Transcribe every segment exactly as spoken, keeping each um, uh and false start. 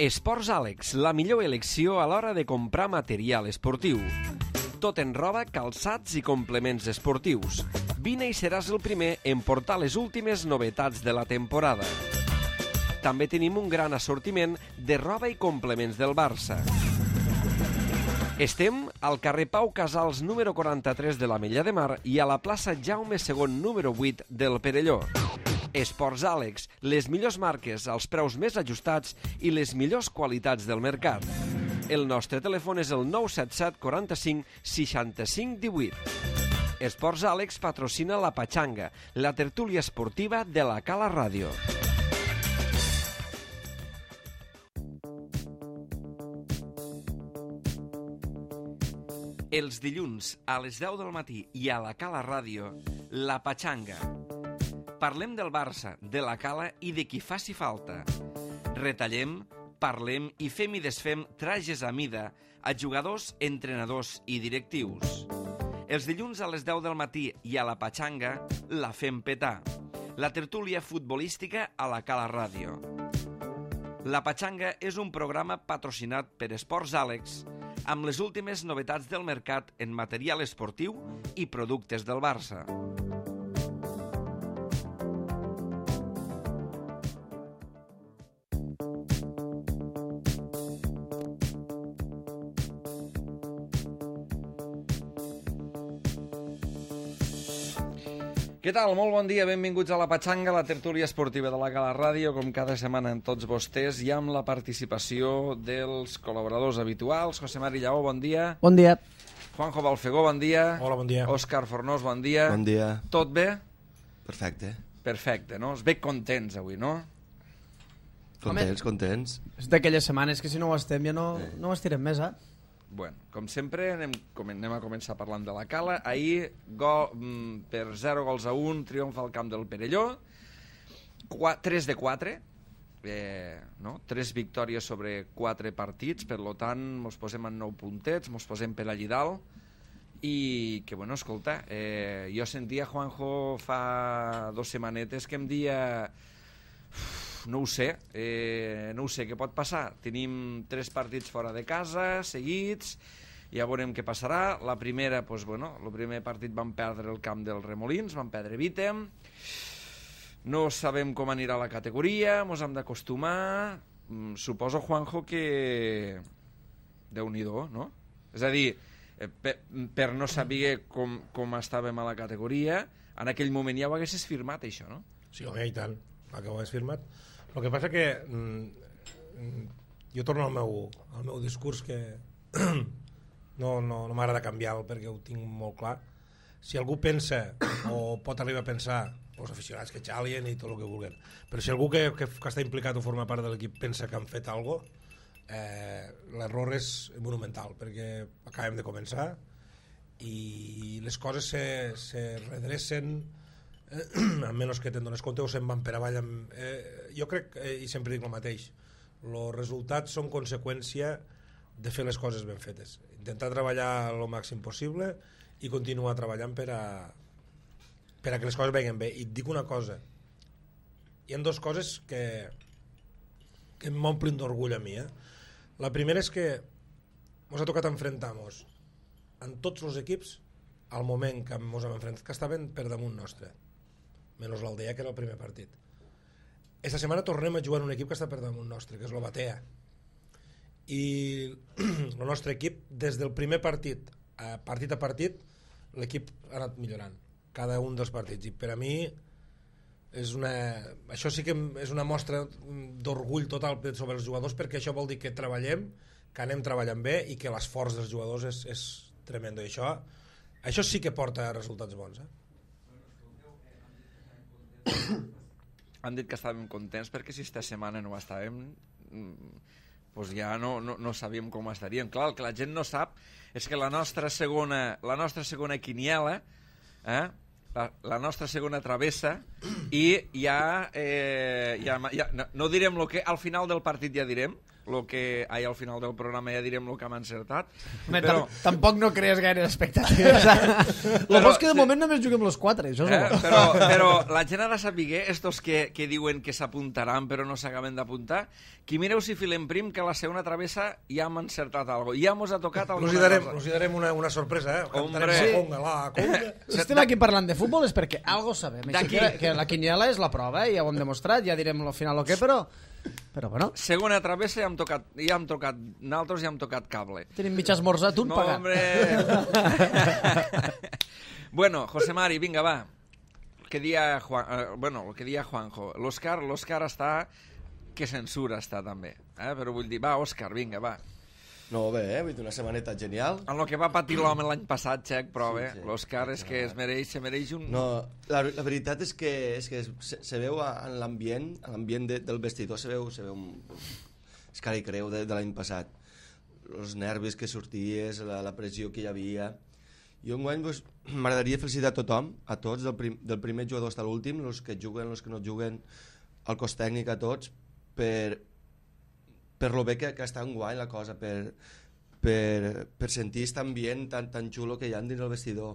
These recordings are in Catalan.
Esports Àlex, la millor elecció a l'hora de comprar material esportiu. Tot en roba, calçats i complements esportius. Vine i seràs el primer en portar les últimes novetats de la temporada. També tenim un gran assortiment de roba i complements del Barça. Estem al carrer Pau Casals número quaranta-tres de l'Ametlla de Mar i a la plaça Jaume segon número vuit del Perelló. Esports Àlex, les millors marques, els preus més ajustats i les millors qualitats del mercat. El nostre telèfon és el nou set set quaranta-cinc seixanta-cinc divuit. Esports Àlex patrocina la Patxanga, la tertúlia esportiva de la Cala Ràdio. Els dilluns a les deu del matí i a la Cala Ràdio, la Patxanga. Parlem del Barça, de la Cala i de qui faci falta. Retallem, parlem i fem i desfem trajes a mida a jugadors, entrenadors i directius. Els dilluns a les deu del matí i a la Patxanga la fem petar. La tertúlia futbolística a la Cala Ràdio. La Patxanga és un programa patrocinat per Esports Àlex amb les últimes novetats del mercat en material esportiu i productes del Barça. Què tal? Molt bon dia, benvinguts a la Patxanga, la tertúlia esportiva de la Cala Ràdio, com cada setmana amb tots vostès i amb la participació dels col·laboradors habituals. José Mari Lleó, bon dia. Bon dia. Juanjo Balfegó, bon dia. Hola, bon dia. Òscar Fornós, bon dia. Bon dia. Tot bé? Perfecte. Perfecte, no? Es ve contents avui, no? Contents, Home, contents. És d'aquelles setmanes que si no ho estem ja no, no ho estirem més, eh? Bueno, com sempre, anem, anem a començar parlant de la Cala. Ahir, go, per zero gols a un, triomf al camp del Perelló. tres de quatre. Eh, no? tres victòries sobre quatre partits, per tant, ens posem en nou puntets, ens posem per allí dalt. I que, bueno, escolta, eh, jo sentia Juanjo fa dos setmanetes que em dia... No ho sé, eh, no ho sé, què pot passar? Tenim tres partits fora de casa, seguits, ja veurem què passarà. La primera, doncs, bueno, el primer partit vam perdre el camp dels Remolins, vam perdre Vítem. No sabem com anirà la categoria, ens hem d'acostumar. Mm, suposo, Juanjo, que... Déu-n'hi-do, no? És a dir, per, per no saber com, com estàvem a la categoria, en aquell moment ja ho haguessis firmat, això, no? Sí, home, i tant, que ho hagués firmat. El que passa que mm, jo torno al meu, al meu discurs que no, no, no m'agrada canviar-lo perquè ho tinc molt clar. Si algú pensa o pot arribar a pensar, els aficionats que xalien i tot el que vulguin, però si algú que, que, que està implicat o forma part de l'equip pensa que han fet alguna cosa, eh, l'error és monumental perquè acabem de començar i les coses se, se redrecen a menys que te'n dones compte o se'n van per avall amb, eh, jo crec, eh, i sempre dic el mateix, els resultats són conseqüència de fer les coses ben fetes, intentar treballar el màxim possible i continuar treballant per a per a que les coses vagin bé. I et dic una cosa, hi ha dues coses que que m'omplin d'orgull a mi, eh? La primera és que ens ha tocat enfrentar-nos en tots els equips al moment que ens hem enfrentat que estaven per damunt nostre, menys l'Aldea, que era el primer partit. Esta setmana tornem a jugar en un equip que està per damunt nostre, que és l'Obatea. I el nostre equip, des del primer partit, a partit a partit, l'equip ha anat millorant, cada un dels partits. I per a mi, és una... això sí que és una mostra d'orgull total sobre els jugadors, perquè això vol dir que treballem, que anem treballant bé i que l'esforç dels jugadors és, és tremendo. I això, això sí que porta resultats bons, eh? Han dit que estàvem contents perquè si esta setmana no estàvem doncs ja no, no, no sabíem com estaríem. Clar, el que la gent no sap és que la nostra segona, la nostra segona quiniela, eh, la, la nostra segona travessa, i ja, eh, ja, ja no, no direm el que al final del partit ja direm, lo que ahir al final del programa ja direm el que hem encertat. Home, Però, tampoc no crees gaire expectatives. El Però, bo és que de sí. moment només juguem los quatre, això és eh, el bo. però, però la gent ha de saber, estos que, que diuen que s'apuntaran però no s'acaben d'apuntar, que mireu si filem prim que a la segona travessa ja hem encertat alguna cosa. Ja mos ha tocat alguna Nos hi darem, cosa. nos hi darem una, una sorpresa, eh? Hombre. Cantarem Sí. la conga, la conga. Si estem aquí parlant de futbol és perquè algo sabem. Així D'aquí. que, que la quiniela és la prova, eh? Ja ho hem demostrat, ja direm al final el què, però... Però bueno, Segona travessa ja hem tocat, ja hem tocat, nosaltres ja hem tocat cable. tenim mig esmorzat, un No, pagat. hombre. Bueno, José Mari, vinga, va. Que dia Juan, eh, bueno, el que dia Juanjo. L'Òscar, l'Òscar està que censura està també, eh? Però vull dir, va, Òscar, vinga, va. No, bé, eh? Vull dir, una setmaneta genial. En el que va patir l'home l'any passat, Xec, però bé, Sí, sí. l'Òscar és que es mereix, se mereix un... No, la, la veritat és que, és que se, se veu a- en l'ambient, en l'ambient de, del vestidor, se veu, se veu un, és cara i creu de, de l'any passat. Els nervis que sorties, la, la pressió que hi havia. Jo enguany pues, m'agradaria felicitar a tothom, a tots, del, prim, del primer jugador fins a l'últim, els que juguen, els que no juguen, al cos tècnic, a tots, per, per lo bé que, que està enguany la cosa, per, per, per sentir aquest ambient tan, tan xulo que hi ha dins el vestidor.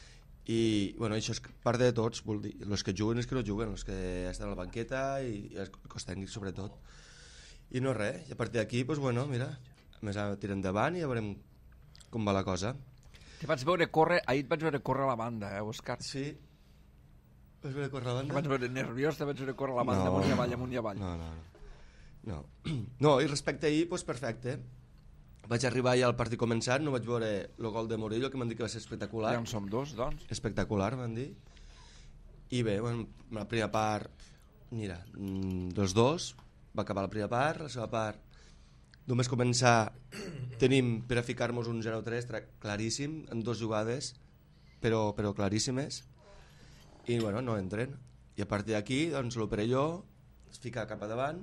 I bueno, això és part de tots, vol dir, els que juguen i els que no juguen, els que estan a la banqueta i, i els cos tècnics sobretot. I no res, i a partir d'aquí, pues, bueno, mira, més a tirar endavant i ja veurem com va la cosa. Te vaig veure córrer, ahir et vaig veure córrer a la banda, eh, Òscar? Sí. Vas veure córrer la Te banda? vaig veure nerviós, te vaig veure córrer a la banda, amunt i avall, amunt i avall. No, no, no. No, no i respecte a ahir, doncs perfecte. Vaig arribar ja al partit començat, no vaig veure el gol de Murillo, que m'han dit que va ser espectacular. Ja en som dos, doncs. Espectacular, m'han dit. I bé, bueno, la primera part, mira, mm, dels dos, va acabar la primera part, la seva part, només començar, tenim per a ficar-nos un zero tres claríssim, en dues jugades, però, però claríssimes, i bueno, no entren. I a partir d'aquí, doncs, l'Operelló es fica cap a davant,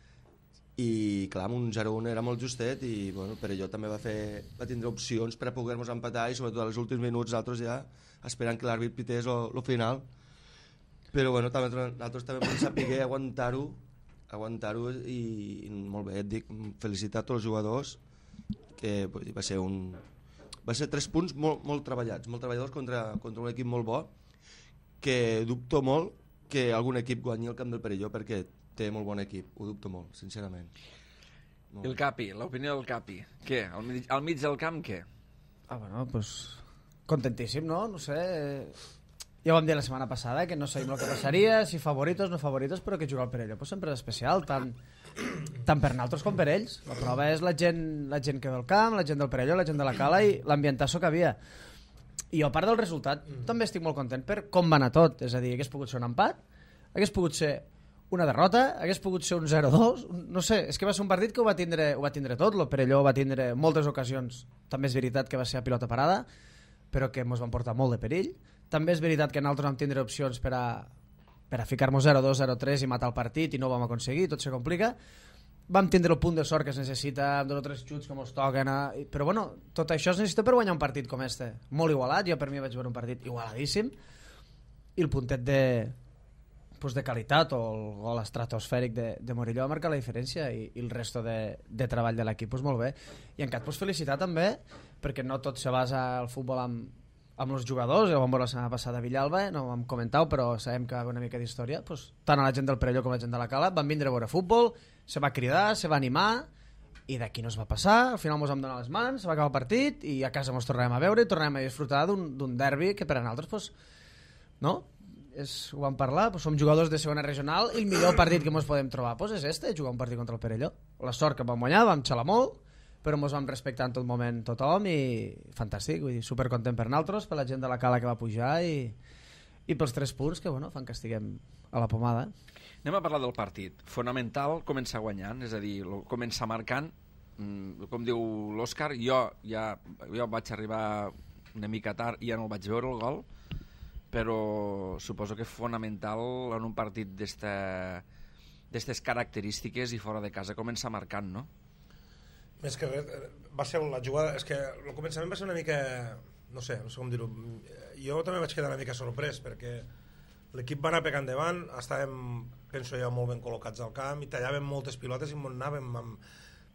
i clar, un zero un era molt justet i bueno, Perelló també va, fer, va tindre opcions per a poder-nos empatar i sobretot als últims minuts nosaltres ja esperant que l'àrbit pités el final, però bueno, també, nosaltres també vam saber aguantar-ho aguantar-ho i, i molt bé, et dic, felicitar a tots els jugadors, que vull dir, va ser un va ser tres punts molt, molt treballats, molt treballadors contra, contra un equip molt bo, que dubto molt que algun equip guanyi el camp del Perelló, perquè té molt bon equip, ho dubto molt, sincerament. Molt. El Capi, l'opinió del Capi. Què? Al mig, al mig del camp, què? Ah, bueno, pues contentíssim, no? No sé... Ja ho vam dir la setmana passada, que no sabíem el que passaria, si favoritos, no favoritos, però que jugar al Perelló pues, sempre és especial, tant, tant per nosaltres com per ells. La prova és la gent, la gent que ve al camp, la gent del Perelló, la gent de la Cala i l'ambientasso que havia. I a part del resultat, mm. també estic molt content per com va anar tot. És a dir, hagués pogut ser un empat, hagués pogut ser una derrota, hagués pogut ser un zero dos, no sé, és que va ser un partit que ho va tindre, ho va tindre tot, el Perelló va tindre moltes ocasions, també és veritat que va ser a pilota parada, però que ens van portar molt de perill, també és veritat que nosaltres vam tindre opcions per a, per a ficar-nos zero dos, zero tres i matar el partit i no ho vam aconseguir, tot se complica, vam tindre el punt de sort que es necessita, amb dos o tres xuts que ens toquen, a... però bueno, tot això es necessita per guanyar un partit com este, molt igualat, jo per mi vaig veure un partit igualadíssim, i el puntet de pues de qualitat o el gol estratosfèric de, de Murillo va marcar la diferència i, i el resto de, de treball de l'equip pues molt bé. I encara pues, felicitar també perquè no tot se basa al futbol amb, amb els jugadors, ja ho vam veure la setmana passada a Villalba, no ho hem comentat però sabem que hi ha una mica d'història, pues, tant a la gent del Perelló com a la gent de la Cala van vindre a veure futbol, se va cridar, se va animar i d'aquí no es va passar, al final ens vam donar les mans, se va acabar el partit i a casa ens tornarem a veure i tornarem a disfrutar d'un derbi que per a nosaltres pues, no? És, ho vam parlar, pues som jugadors de segona regional i el millor partit que ens podem trobar pues és este, jugar un partit contra el Perelló. La sort que vam guanyar, vam xalar molt, però ens vam respectar en tot moment tothom i fantàstic, vull dir, supercontent per nosaltres, per la gent de la Cala que va pujar i, i pels tres punts que bueno, fan que estiguem a la pomada. Anem a parlar del partit. Fonamental començar guanyant, és a dir, començar marcant, com diu l'Òscar, jo ja jo vaig arribar una mica tard i ja no el vaig veure el gol, però suposo que és fonamental en un partit d'aquestes característiques i fora de casa començar marcant, no? Més que res, va ser la jugada, és que el començament va ser una mica, no sé, no sé com dir-ho, jo també vaig quedar una mica sorprès perquè l'equip va anar pegant davant, estàvem, penso jo, molt ben col·locats al camp i tallàvem moltes pilotes i anàvem amb,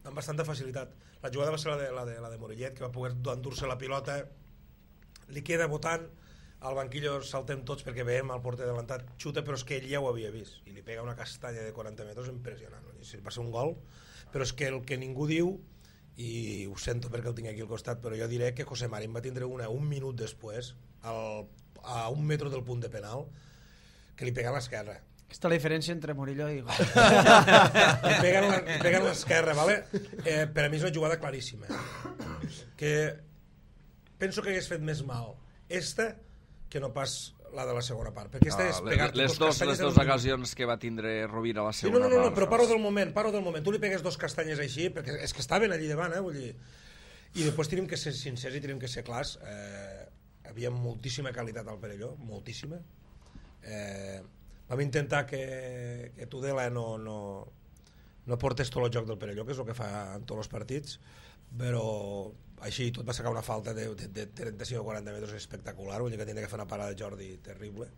amb bastanta facilitat. La jugada va ser la de, la de, la de Morellet, que va poder endur-se la pilota, li queda votant, al banquillo saltem tots perquè veiem el porter adelantat, xuta, però és que ell ja ho havia vist, i li pega una castanya de quaranta metres impressionant. Va ser un gol, però és que el que ningú diu, i ho sento perquè el tinc aquí al costat, però jo diré que José Marín va tindre una un minut després, al, a un metro del punt de penal, que li pega a l'esquerra. Aquesta és la diferència entre Murillo i... li peguen a l'esquerra, ¿vale? Eh, per a mi és una jugada claríssima, que penso que hagués fet més mal esta que no pas la de la segona part, perquè esta no, és pegar-te les, dos dos, castanyes les dues ocasions que va tindre Rovira a la segona sí, no, no, no, part. no, però paro del moment, paro del moment. Tu li pegues dos castanyes així, perquè és que estaven allí davant, eh? Vull dir... I després tenim que ser sincers i tenim que ser clars. Eh, havia moltíssima qualitat al Perelló, moltíssima. Eh, vam intentar que, que Tudela no, no, no portés tot el joc del Perelló, que és el que fa en tots els partits, però així tot va sacar una falta de, de, de trenta-cinc o quaranta metres espectacular, vull dir que tenia que fer una parada de Jordi terrible.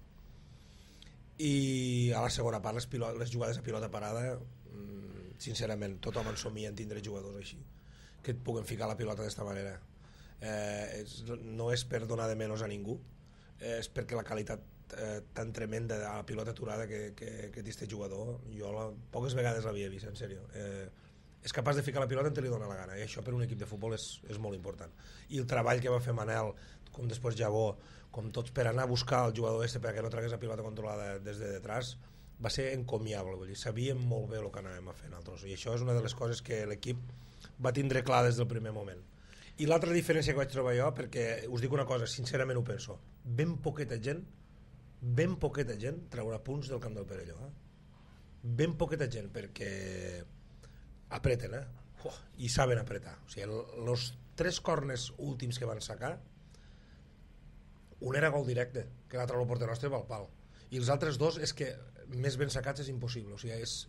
I a la segona part les, pilot, les jugades a pilota parada, sincerament tothom en somia en tindre jugadors així que et puguen ficar la pilota d'esta manera. Eh, és, no és per donar de menys a ningú, eh, és perquè la qualitat eh, tan tremenda de la pilota aturada que, que, que té este jugador, jo la, poques vegades l'havia vist, en sèrio. Eh, és capaç de ficar la pilota on te li dona la gana, i això per un equip de futbol és, és molt important. I el treball que va fer Manel, com després Jabó, com tots, per anar a buscar el jugador este perquè no tragués la pilota controlada des de detrás, va ser encomiable, vull dir, sabíem molt bé el que anàvem a fer nosaltres, i això és una de les coses que l'equip va tindre clar des del primer moment. I l'altra diferència que vaig trobar jo, perquè us dic una cosa, sincerament ho penso, ben poqueta gent, ben poqueta gent traurà punts del camp del Perelló, eh? Ben poqueta gent, perquè apreten, eh? Oh, i saben apretar. O sigui, els tres corners últims que van sacar, un era gol directe, que l'altre el porter nostre va al pal, i els altres dos és que més ben sacats és impossible. O sigui, és...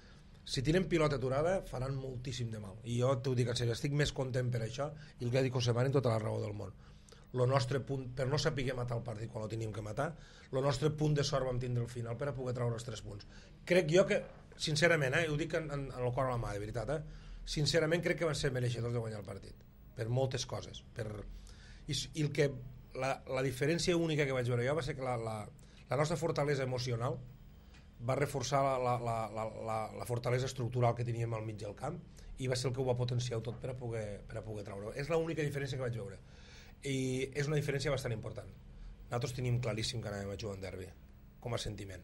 si tenen pilota aturada faran moltíssim de mal, i jo t'ho dic en sèrio, estic més content per això, i el que ha dit José Marín tota la raó del món. Lo nostre punt, per no saber matar el partit quan ho teníem que matar, el nostre punt de sort vam tindre al final per a poder treure els tres punts. Crec jo que, sincerament, eh, ho dic en, en, en el cor a la mà, de veritat, eh, sincerament crec que van ser mereixedors de guanyar el partit, per moltes coses, per... I, i el que, la, la diferència única que vaig veure jo va ser que la, la, la nostra fortalesa emocional va reforçar la, la, la, la, la, la fortalesa estructural que teníem al mig del camp, i va ser el que ho va potenciar tot per a poder, per a poder treure. És l'única diferència que vaig veure, i és una diferència bastant important. Nosaltres tenim claríssim que anàvem a jugar en derbi com a sentiment.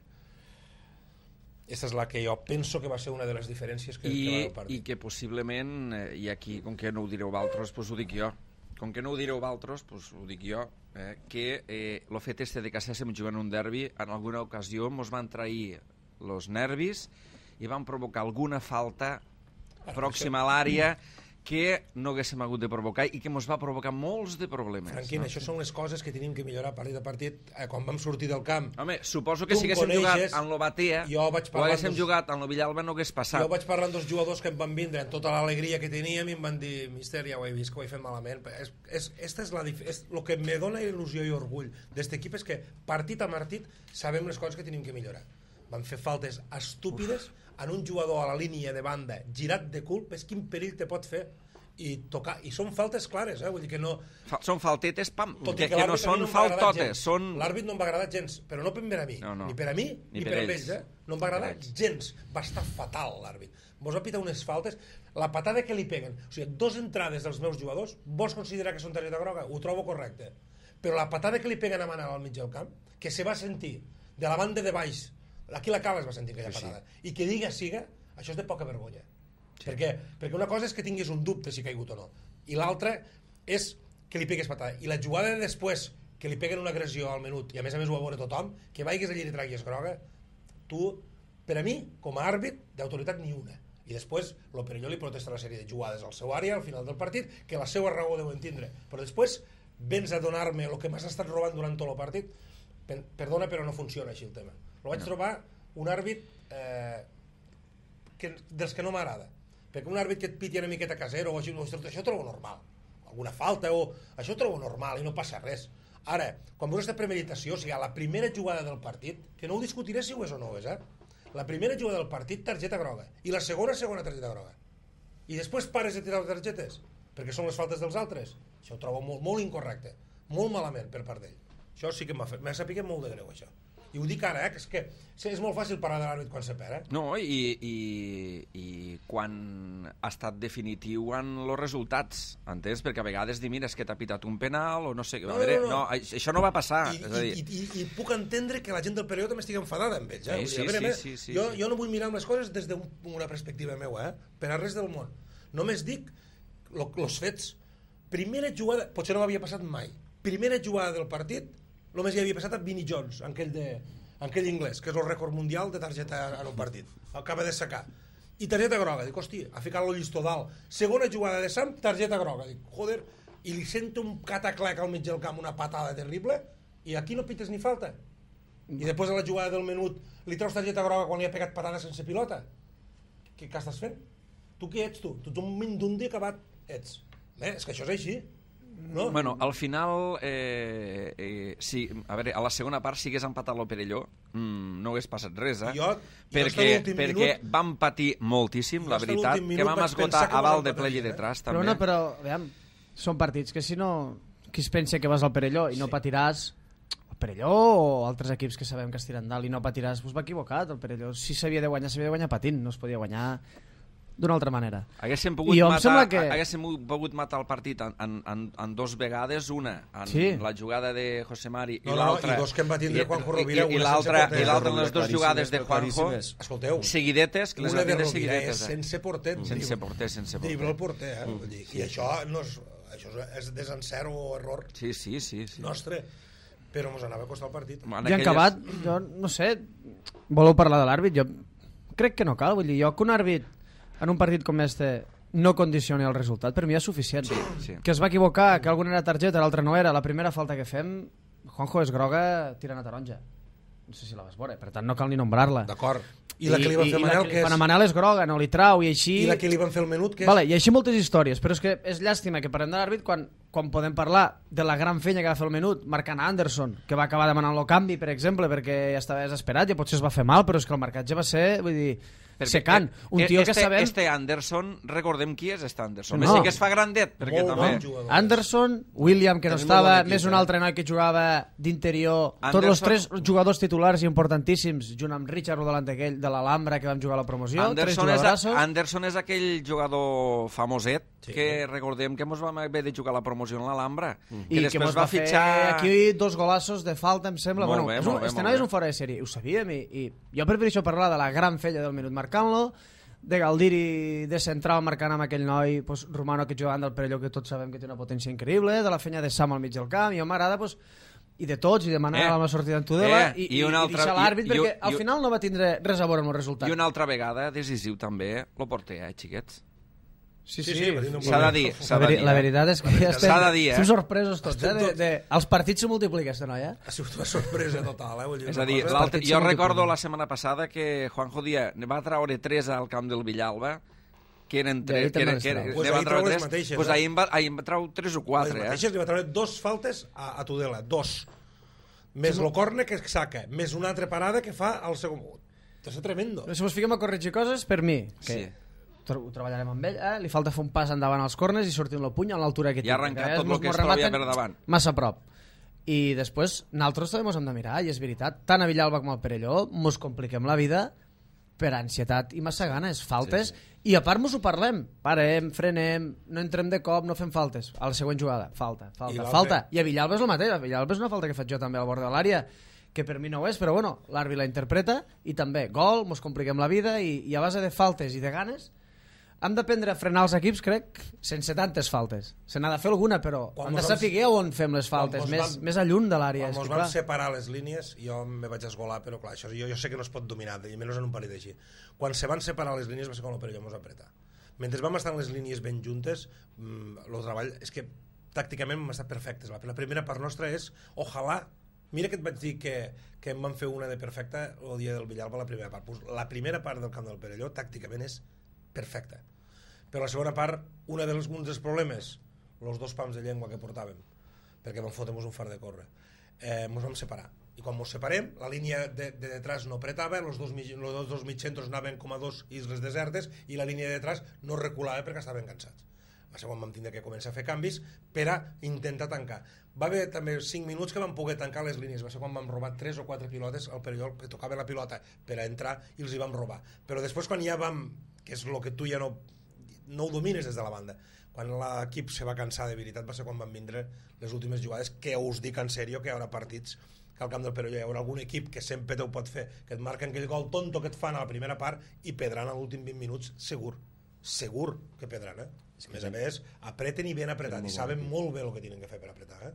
Aquesta és la que jo penso que va ser una de les diferències que, I, que va haver el partit. i que possiblement, eh, i aquí com que no ho direu vosaltres, doncs ho dic jo, com que no ho direu vosaltres, doncs ho dic jo, eh, que eh, el fet este de que estéssim jugant un derbi en alguna ocasió ens van trair els nervis i van provocar alguna falta pròxima a l'àrea que no haguéssim hagut de provocar i que ens va provocar molts de problemes. Franquín, no? això són les coses que tenim que millorar partit a partit. Eh, quan vam sortir del camp... Home, suposo que tu si haguéssim coneixes, jugat en l'Obatea jo vaig o haguéssim dos... jugat en l'Ovillalba no hagués passat. Jo vaig parlar amb dos jugadors que em van vindre amb tota l'alegria que teníem i em van dir, mister, ja ho he vist, que ho he fet malament. És, és, esta és la, és, el que me dona il·lusió i orgull d'aquest equip és que partit a partit sabem les coses que tenim que millorar. Van fer faltes estúpides Uf. en un jugador a la línia de banda girat de cul, és quin perill te pot fer i tocar, i són faltes clares, eh? Vull dir que no... Fa, són faltetes, pam, Tot que, que, que no són no faltotes, són... L'àrbit no em va agradar gens, però no per a mi, no, no. ni per a mi, ni, ni per, per a ells. ells, eh? No em va agradar gens, va estar fatal l'àrbit. Vos va pitar unes faltes, la patada que li peguen, o sigui, dos entrades dels meus jugadors, vos considerar que són targeta groga? Ho trobo correcte. Però la patada que li peguen a Manel al mig del camp, que se va sentir de la banda de baix, aquí la cala es va sentir aquella sí, patada, sí. i que diga siga, això és de poca vergonya. Sí. Per què? Perquè una cosa és que tinguis un dubte si ha caigut o no, i l'altra és que li pegues patada. I la jugada de després, que li peguen una agressió al menut, i a més a més ho va veure tothom, que vagis allà i traguis groga, tu, per a mi, com a àrbit, d'autoritat ni una. I després, el Perelló li protesta una sèrie de jugades al seu àrea, al final del partit, que la seva raó deu entendre. Però després, vens a donar-me el que m'has estat robant durant tot el partit, perdona, però no funciona així el tema. Lo vaig no. trobar un àrbit eh, que, dels que no m'agrada. Perquè un àrbit que et piti una miqueta casero o així, això ho trobo normal, alguna falta o això ho trobo normal i no passa res. Ara, quan veus aquesta premeditació, o sigui, a la primera jugada del partit, que no ho discutiré si ho és o no ho és, eh? La primera jugada del partit, targeta groga, i la segona, segona targeta groga. i després pares de tirar les targetes perquè són les faltes dels altres, això ho trobo molt, molt incorrecte, molt malament per part d'ell. Això sí que m'ha fet, m'ha sapigut molt de greu, això. I ho dic ara, eh, que és que és molt fàcil parlar de l'àrbit quan se perd, eh? No, i, i, i quan ha estat definitiu en els resultats, entens? Perquè a vegades dir, mira, és que t'ha pitat un penal o no sé... No, a veure, no, no. no, això no va passar. I, és a dir... i, i, i puc entendre que la gent del Perelló també estigui enfadada amb ells, eh? Sí, sí, Vull dir, a veure, sí, sí, sí, jo, sí. jo no vull mirar les coses des d'una perspectiva meua, eh? Per a res del món. Només dic els fets. Primera jugada, potser no m'havia passat mai, primera jugada del partit, només hi havia passat a Vinnie Jones, aquell, de, aquell inglès, que és el rècord mundial de targeta en un partit. Acaba de sacar. I targeta groga. Dic, hosti, ha ficat el llistó dalt. Segona jugada de Sam, targeta groga. Dic, joder, i li sento un cataclec al mig del camp, una patada terrible, i aquí no pites ni falta. I després de la jugada del menut li treus targeta groga quan li ha pegat patada sense pilota. Què, què estàs fent? Tu qui ets, tu? Tu ets un mindundi acabat ets. Bé, és que això és així. No? Bueno, al final, eh, eh, sí, a veure, a la segona part si hagués empatat el Perelló, mmm, no hagués passat res, eh? Jo, perquè jo perquè minut, vam patir moltíssim, la veritat, que vam esgotar a Val de Plell i de Tras, també. Però no, però, aviam, són partits que si no... Qui es pensa que vas al Perelló i no Sí. patiràs... El Perelló o altres equips que sabem que es tiren dalt i no patiràs, doncs va equivocat el Perelló. Si s'havia de guanyar, s'havia de guanyar patint, no es podia guanyar d'una altra manera. Haguéssim pogut, I jo em matar, sembla que- haguéssim pogut matar el partit en, en, en, en dos vegades, una en Sí. la jugada de José Mari No, i no, l'altra... i dos que en va tindre i- Juanjo i- Rovira, i, i una l'altra sense porter. i l'altra en les dues Claríssimes, jugades de però Juanjo, claríssimes. Escolteu, seguidetes, que les una va de tindre Rovira és seguidetes. Eh? sense porter. Sense porter, sense porter. Dribla el porter, eh? Vull dir, I això, no és, això és desencert o error Sí, sí, sí. sí. nostre, però mos anava a costar el partit. En I en aquelles- acabat, jo no sé, voleu parlar de l'àrbit? Jo crec que no cal, vull dir, jo que un àrbit en un partit com este no condicioni el resultat, per mi és suficient. Sí, sí. Que es va equivocar, que alguna era targeta, l'altra no era, la primera falta que fem, Juanjo és groga, tirant a taronja. No sé si la vas veure, per tant no cal ni nombrar-la. D'acord. I la que li van fer a i la Manel, que li que fan a és... Manel és groga, no li trau, i així... I la que li van fer el menut, que és... Vale, i així moltes històries, però és que és llàstima que parlem de l'àrbit quan, quan podem parlar de la gran feina que va fer el menut marcant a Anderson, que va acabar demanant el canvi, per exemple, perquè ja estava desesperat i potser es va fer mal, però és que el marcatge va ser, vull dir, Perquè secant. Un tio este, que sabem... Este Anderson, recordem qui és este Anderson. No. No. Sí que es fa grandet, perquè Molt també... bon jugador. Anderson, William, que no Tenim estava, molt bon equip, més un eh? altre noi que jugava d'interior, tots Anderson- els tres jugadors titulars i importantíssims, junt amb Richard Rodalant aquell de l'Alhambra que vam jugar a la promoció, Anderson tres és, jugadorassos. Anderson és aquell jugador famoset Sí. que recordem que mos vam haver de jugar a la promoció en l'Alhambra, I que després mos va fer fitxar... aquí dos golassos de falta, em sembla. Molt Bueno, bé, és un, molt bé, este molt noi és bé. un fora de sèrie, ho sabíem, i, i jo prefereixo parlar de la gran fella del minut marcant-lo, de Galdiri de central marcant amb aquell noi, pues, Romano que jugant del Perelló, que tots sabem que té una potència increïble, de la fenya de Sam al mig del camp, i a mi m'agrada, pues, i de tots, i demanar Eh, la sortida en Tudela, eh, i, i un i, altre- i deixar l'àrbit, i- i- perquè i- al final no va tindre res a veure amb el resultat. I una altra vegada, decisiu també, lo porter, eh, xiquets? Sí, Sí, sí, sí, va tindre un S'ha de bon- dir, La, s'ha de veri dir. la eh? veritat és que ja estem, S'ha de dir, eh? estem sorpresos tots, eh? Estem De, tots- de, els partits se multiplica, este noi, eh? Ha sigut una sorpresa total, eh? Vull dir, És una a dir, cosa- l'altre, partits jo se recordo multipliquen. la setmana passada que Juanjo Díaz ne va traure tres al camp del Villalba, que eren I ahir tres... Que també eren, les que eren, trau. Pues ne va ahir treure trau les tres, mateixes, pues eh? ahir, en va, ahir en va treure tres o Les quatre, eh? mateixes li va treure dos faltes a, a Tudela, dos. Més el corne que saca, més una altra parada que fa al segon... Això és tremendo. Però si mos fiquem a corregir coses, per mi, que Sí. tro- ho treballarem amb ell, eh? Li falta fer un pas endavant als corners i sortir amb el puny a l'altura que I ha tinc, arrencat perquè tot mos- lo que mos es trobia rematen per davant. Massa a prop. I després, nosaltres també mos hem de mirar, i és veritat, tant a Villalba com al Perelló, mos compliquem la vida per ansietat i massa ganes, faltes, sí, sí. I a part mos ho parlem, parem, frenem, no entrem de cop, no fem faltes. A la següent jugada, falta, I falta, l'altre? falta. I a Villalba és el mateix, a Villalba és una falta que faig jo també al bord de l'àrea, que per mi no ho és, però bueno, l'àrbit la interpreta, i també gol, mos compliquem la vida, i, i a base de faltes i de ganes, hem d'aprendre a frenar els equips, crec, sense tantes faltes. Se n'ha de fer alguna, però Quan hem de mos vam- saber on fem les faltes, mos més, vam- més a lluny de l'àrea. Quan és ens que, vam clar, separar les línies, jo me vaig esgolar, però clar, això, jo, jo sé que no es pot dominar, i menys en un partit així. Quan se van separar les línies va ser quan el Perelló mos apreta. Mentre vam estar en les línies ben juntes, el treball és que tàcticament hem estat perfectes. La, la primera part nostra és, ojalà, mira que et vaig dir que, que em van fer una de perfecta el dia del Villalba, la primera part. Pues la primera part del camp del Perelló tàcticament és perfecta. Però la segona part, una dels, un dels problemes, els dos pams de llengua que portàvem, perquè vam fotre-nos un far de córrer, eh, ens vam separar. i quan ens separem, la línia de, de detrás no apretava, els dos, los dos mitjentros anaven com a dos isles desertes i la línia de detrás no reculava perquè estaven cansats. Va ser quan vam tindre que començar a fer canvis per a intentar tancar. Va haver també cinc minuts que vam poder tancar les línies, va ser quan vam robar tres o quatre pilotes al Perelló, que tocava la pilota per a entrar i els hi vam robar. Però després quan ja vam, que és el que tu ja no, no ho domines des de la banda, quan l'equip se va cansar de veritat va ser quan van vindre les últimes jugades, que us dic en sèrio que hi haurà partits que al camp del Perelló hi haurà algun equip que sempre t'ho pot fer, que et marquen aquell gol tonto que et fan a la primera part i pedran a l'últim vint minuts segur, segur que pedran, eh? A més a més, apreten i ben apretat, i saben molt bé el que tenen que fer per apretar, eh?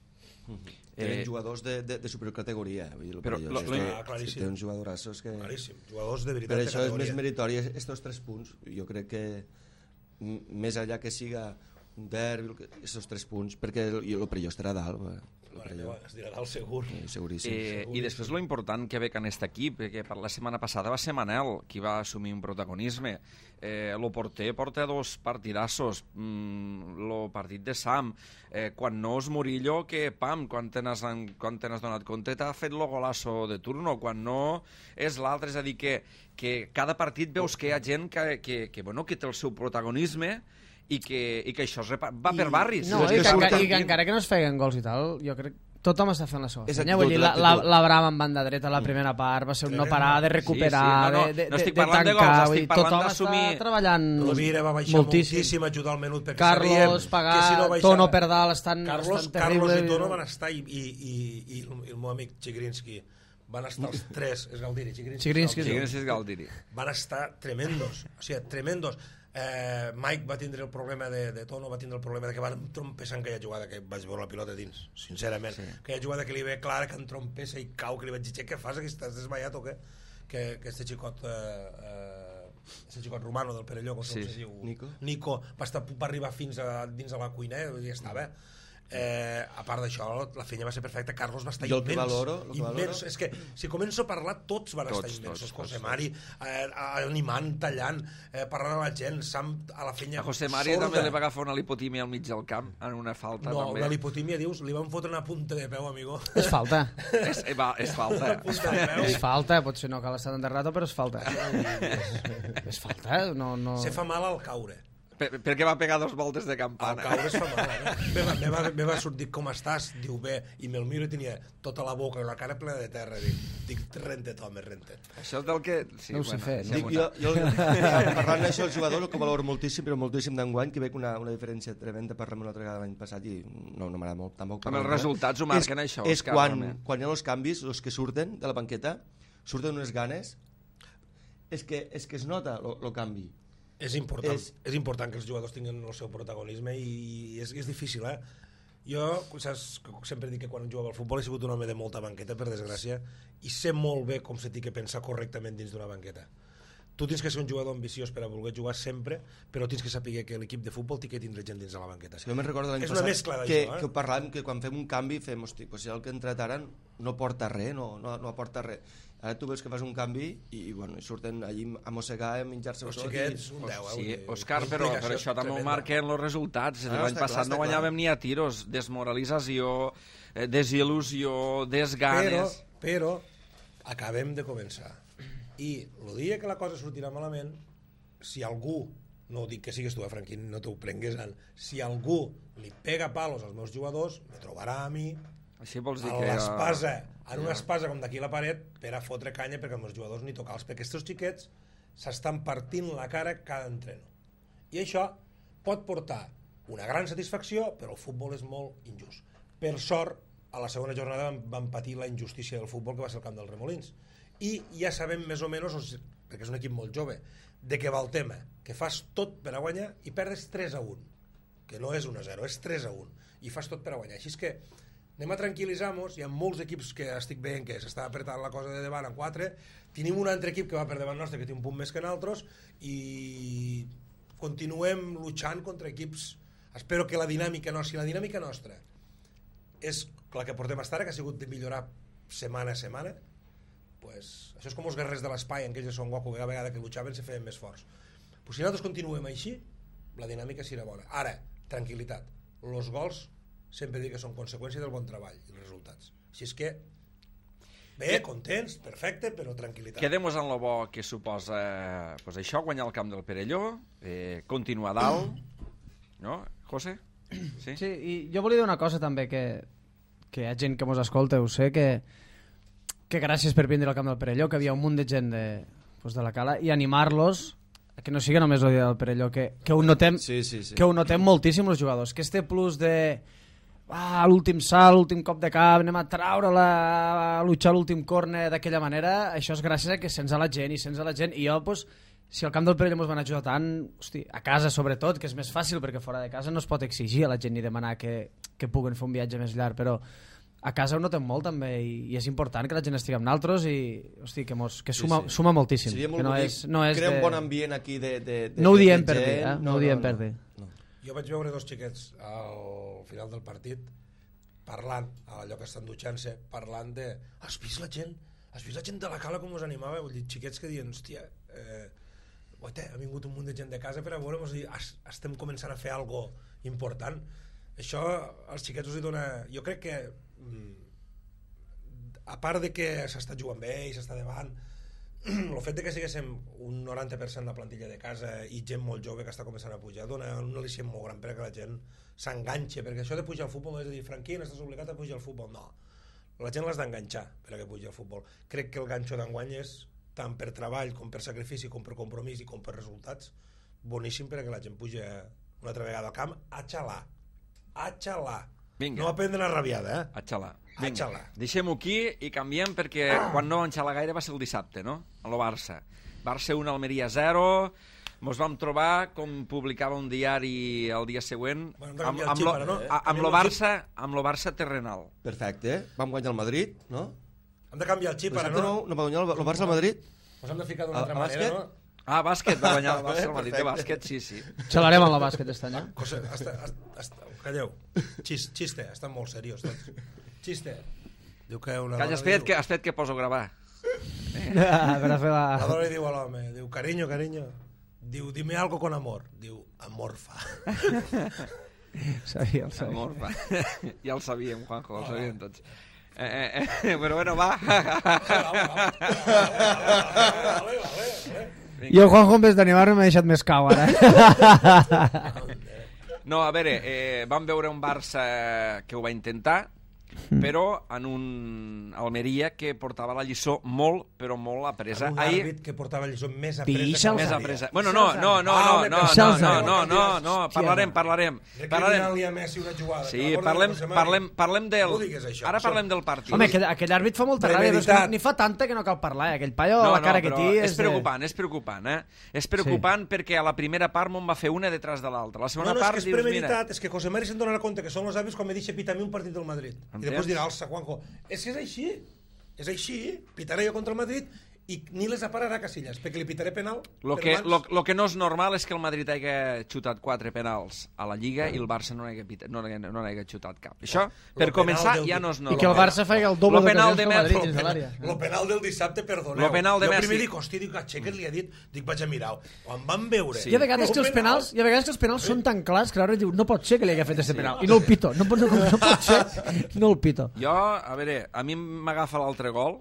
Tenen Eh, jugadors de, de, de supercategoria. Vull dir, el però Perelló, lo- si lo- té- Ah, claríssim. té uns jugadorassos que... Claríssim, jugadors de veritat Per de això és categoria. més meritori estos tres punts. Jo crec que m- més enllà que siga un derbi, aquests tres punts, perquè el, el Perelló estarà a dalt. va. El Mare Perelló, meva, es dirà dalt segur. eh, seguríssim. Eh, I després lo important que ve que en aquest equip, que per la setmana passada va ser Manel qui va assumir un protagonisme. Eh, lo porter porta dos partidassos, mm, lo partit de Sam, eh, quan no és Murillo, que pam, quan te n'has quan te n'has donat compte t'ha fet lo golasso de turno, quan no és l'altre, és a dir, que, que cada partit veus que hi ha gent que, que, que, bueno, que té el seu protagonisme i que, i que això es repa... va per barris. No, És i, que que, surten i que vint. encara que no es feien gols i tal, jo crec tothom està fent la seva És feina. Vull dir, actitud, la, la, l'actitud. la Brama en banda dreta a la primera part va ser un no parar de recuperar, Sí, sí, no, no, de, de, no estic de, de parlant de tancar. gols, Vull estic dir, parlant tothom d'assumir- està treballant Rovira va baixar moltíssim. moltíssim a ajudar al menut perquè Carlos, sabien Pagar, que si no baixava... Tono per dalt estan, Carlos, estan Carlos terribles. i Tono van estar i, i, i, i, el- el meu amic Chigrinsky van estar els tres, és Galdiri, Chigrinsky, Chigrinsky, Sí, gràcies, Galdiri. van estar tremendos, o sigui, tremendos. Eh, Mike va tindre el problema de, de Tono, va tindre el problema de que van trompessar en aquella jugada, que vaig veure la pilota dins, sincerament. Sí. Aquella jugada que li ve clara, que en trompessa i cau, que li vaig dir, què fas, que estàs desmaiat o què? Que, que este xicot... Eh, eh, este xicot romano del Perelló, com Sí. se diu? Nico. Nico, va, estar, va arribar fins a, dins de la cuina eh, i ja estava. Eh, a part d'això, la feina va ser perfecta. Carlos va estar Jo el que immens, valoro- el que immens. valoro- És que si començo a parlar, tots van Tots, estar immensos. tots, José tots, Mari, eh, animant, tallant, eh, parlant a la gent, Sam a la feina A José Mari sorda. també li va agafar una lipotímia al mig del camp, en una falta No, també. una lipotímia, dius, li van fotre una punta de peu, amigo. És falta. És, eh, va, és falta. Una punta de peu. És falta, potser no cal estar enterrat, però és falta. És falta, no... no... Se fa mal al caure. Per, perquè va pegar dos voltes de Al campana. caure es fa mal, eh? Me va, me va, me va sortir, com estàs? Diu, bé, i me'l miro i tenia tota la boca i la cara plena de terra. Dic, dic rentet, home, rentet. Això és del que... Sí, No ho sé fer, no? Dic, jo, jo, parlant d'això, el jugador, el que valoro moltíssim, però moltíssim d'enguany, que veig una, una diferència tremenda, parlem una altra vegada l'any passat i no, no m'agrada molt, tampoc Amb els parlar, resultats ho marquen, això, És Òscar, quan, realment. quan hi ha els canvis, els que surten de la banqueta, surten unes ganes, és que, és que es nota el canvi. És important, és... És- és important que els jugadors tinguin el seu protagonisme i, i és, és difícil, eh? Jo saps, sempre dic que quan jugava al futbol he sigut un home de molta banqueta, per desgràcia, i sé molt bé com se té que pensar correctament dins d'una banqueta. Tu tens que ser un jugador ambiciós per a voler jugar sempre, però tens que saber que l'equip de futbol té que tindre gent dins de la banqueta. Jo me'n recordo l'any És una passat mescla d'això, que, eh? que ho parlàvem, que quan fem un canvi fem, hosti, pues si el que ha entrat ara no porta res, no, no, no aporta res. Ara tu veus que fas un canvi i, i bueno, i surten allí a mossegar, a menjar-se Els tot. xiquets, I... un deu, eh? Sí, Vull dir, Òscar, una però per implicació això també ho tremenda. marquen els resultats. Ah, no, L'any està passat clar, no està guanyàvem ni a tiros. Desmoralització, eh, desil·lusió, desganes... Però, però acabem de començar. I el dia que la cosa sortirà malament, si algú, no dic que sigues tu, eh, Franquín, no t'ho prengues en, si algú li pega palos als meus jugadors, me trobarà a mi Així vols dir a que... l'espasa, en una espasa com d'aquí a la paret, per a fotre canya perquè els meus jugadors ni tocar-los, perquè aquests xiquets s'estan partint la cara cada entreno. I això pot portar una gran satisfacció, però el futbol és molt injust. Per sort, a la segona jornada vam, vam patir la injustícia del futbol, que va ser el camp dels Remolins. I ja sabem més o menys, perquè és un equip molt jove, de què va el tema, que fas tot per a guanyar i perdes tres a un, que no és un a zero, és tres a un, i fas tot per a guanyar. Així és que anem a tranquil·litzar-nos, hi ha molts equips que estic veient que s'està apretant la cosa de davant en quatre, tenim un altre equip que va per davant nostre que té un punt més que nosaltres i continuem luchant contra equips. Espero que la dinàmica nostra, si la dinàmica nostra és la que portem hasta ara, que ha sigut de millorar setmana a setmana, pues, això és com els guerrers de l'espai, en aquells de Son Goku, que cada vegada que luchaven se feien més forts. Pues si nosaltres continuem així, la dinàmica serà bona. Ara, tranquil·litat, els gols sempre dic que són conseqüència del bon treball i els resultats. Així és que Bé, contents, perfecte, però tranquil·litat. Quedem-nos en lo bo que suposa pues això, guanyar el camp del Perelló, eh, continuar dalt, no, José? Sí? Sí, i jo volia dir una cosa també, que, que hi ha gent que mos escolta, ho sé, que, que gràcies per vindre al camp del Perelló, que havia un munt de gent de, pues, de la Cala, i animar-los que no sigui només el dia del Perelló, que, que ho notem, Sí, sí, sí. que ho notem moltíssim els jugadors, que este plus de ah, l'últim salt, l'últim cop de cap, anem a traure-la, a luchar l'últim córner d'aquella manera, això és gràcies a que sents a la gent i sents a la gent, i jo, pues, si al camp del Perelló ens van ajudar tant, hosti, a casa sobretot, que és més fàcil, perquè fora de casa no es pot exigir a la gent ni demanar que, que puguen fer un viatge més llarg, però a casa ho notem molt també, i, i és important que la gent estigui amb nosaltres, i hosti, que, mos, que suma, Sí, sí. suma moltíssim. Seria molt que no bonic és, no és crear de... un bon ambient aquí de, de, de No ho de diem gent. per dir, eh? No ho diem per dir. No. Jo vaig veure dos xiquets al final del partit parlant, a allò que estan dutxant-se, parlant de... Has vist la gent? Has vist la gent de la Cala com us animava? Vull dir, xiquets que diuen, hòstia, eh, guaita, ha vingut un munt de gent de casa per a veure, dir, estem començant a fer algo important. Això als xiquets us hi dona... Jo crec que a part de que s'està jugant bé i s'està davant, el fet de que siguéssim un noranta per cent de la plantilla de casa i gent molt jove que està començant a pujar dona un al·licient molt gran perquè la gent s'enganxa, perquè això de pujar al futbol no és a dir, Franquín, estàs obligat a pujar al futbol, no, la gent l'has d'enganxar perquè pugi al futbol. Crec que el ganxo d'enguany és tant per treball com per sacrifici com per compromís i com per resultats boníssim perquè la gent puja una altra vegada al camp a xalar, a xalar. Vinga. No a prendre la rabiada, eh? A xalar. A xalar. Deixem-ho aquí i canviem perquè quan no vam xalar gaire va ser el dissabte, no? A lo Barça. Barça un, Almeria zero. Mos vam trobar, com publicava un diari el dia següent, Bueno, hem de amb, canviar el amb, xip lo, ara, no? a- amb, Canviem lo el Barça, amb lo Barça terrenal. Perfecte, vam guanyar el Madrid, no? Hem de canviar el xip ara, Dissabte no? no, no va guanyar el, el Barça al Madrid? Ens hem de ficar d'una A- altra a manera, bàsquet? no? Ah, bàsquet, va guanyar el Barça al Madrid de Perfecte. bàsquet, sí, sí. Xalarem en la bàsquet este any, eh? Cosa, hasta, hasta, hasta, calleu. Xis, xiste, estan molt serios tots. Xiste. Diu que una Calla, dona espera't diu, que, espera't que poso a gravar. Ah, per a fer la... la dona li diu a l'home, diu, cariño, cariño. Diu, dime algo con amor. Diu, amorfa. Sabia, el sabia. Amor, va. Ja el sabíem, Juanjo, el sabíem tots. Eh, eh, eh, però bueno, va. Vale, vale, vale. I el Juanjo, en vez d'animar-me, m'ha deixat més cau, ara. No, a veure, eh, vam veure un Barça que ho va intentar, però en un Almeria que portava la lliçó molt, però molt apresa. Un Ahir, àrbit que portava lliçó més apresa. Deixa'ls més anar. apresa. Bueno, no, no, no, Ah, no, home, no, no, deixa'ls no, anar. no, no, no, parlarem, parlarem. Parlarem. Recriminant-li a Messi una jugada. Sí, que la borda parlem, de José Mari. parlem, parlem del... No digues això, Ara això. parlem del partit. Home, aquell, aquell àrbit fa molta ràbia, però és que Premeditat. ni fa tanta que no cal parlar, eh? Aquell paio, No, la cara no, que però té... és preocupant, és preocupant, eh? És preocupant perquè a la primera part me'n va fer una detrás de l'altra. La No, segona no, és part que és dius, mira... premeditat, és que José Mari se'n donarà compte que són els avis quan me deixa pitar a mi un partit del Madrid. I Entens? després dirà, alça, Juanjo, és que és així, és així, pitaré jo contra el Madrid i ni les apararà Casillas, perquè li pitaré penal Lo per que, mans. lo, lo que no és normal és que el Madrid hagi xutat quatre penals a la Lliga i el Barça no n'hagi pita- no n'hagi- no n'hagi xutat cap. Això, Lo per penal començar, del ja di- no és I normal. que el Barça faci el doble Lo penal d'ocasions que el de Madrid Messi. dins de l'àrea. El penal del dissabte, perdoneu. Lo penal de jo Messi. primer dic, hòstia, dic, a Chequet li ha dit, dic, vaig a mirar. Em van veure. Sí. Hi ha vegades que Un els penal. penals, hi ha vegades que els penals són tan clars que ara diu, no pot ser que li hagi fet este penal. I no el pito, no pot, no, no pot ser, no el pito. Jo, a veure, a mi m'agafa l'altre gol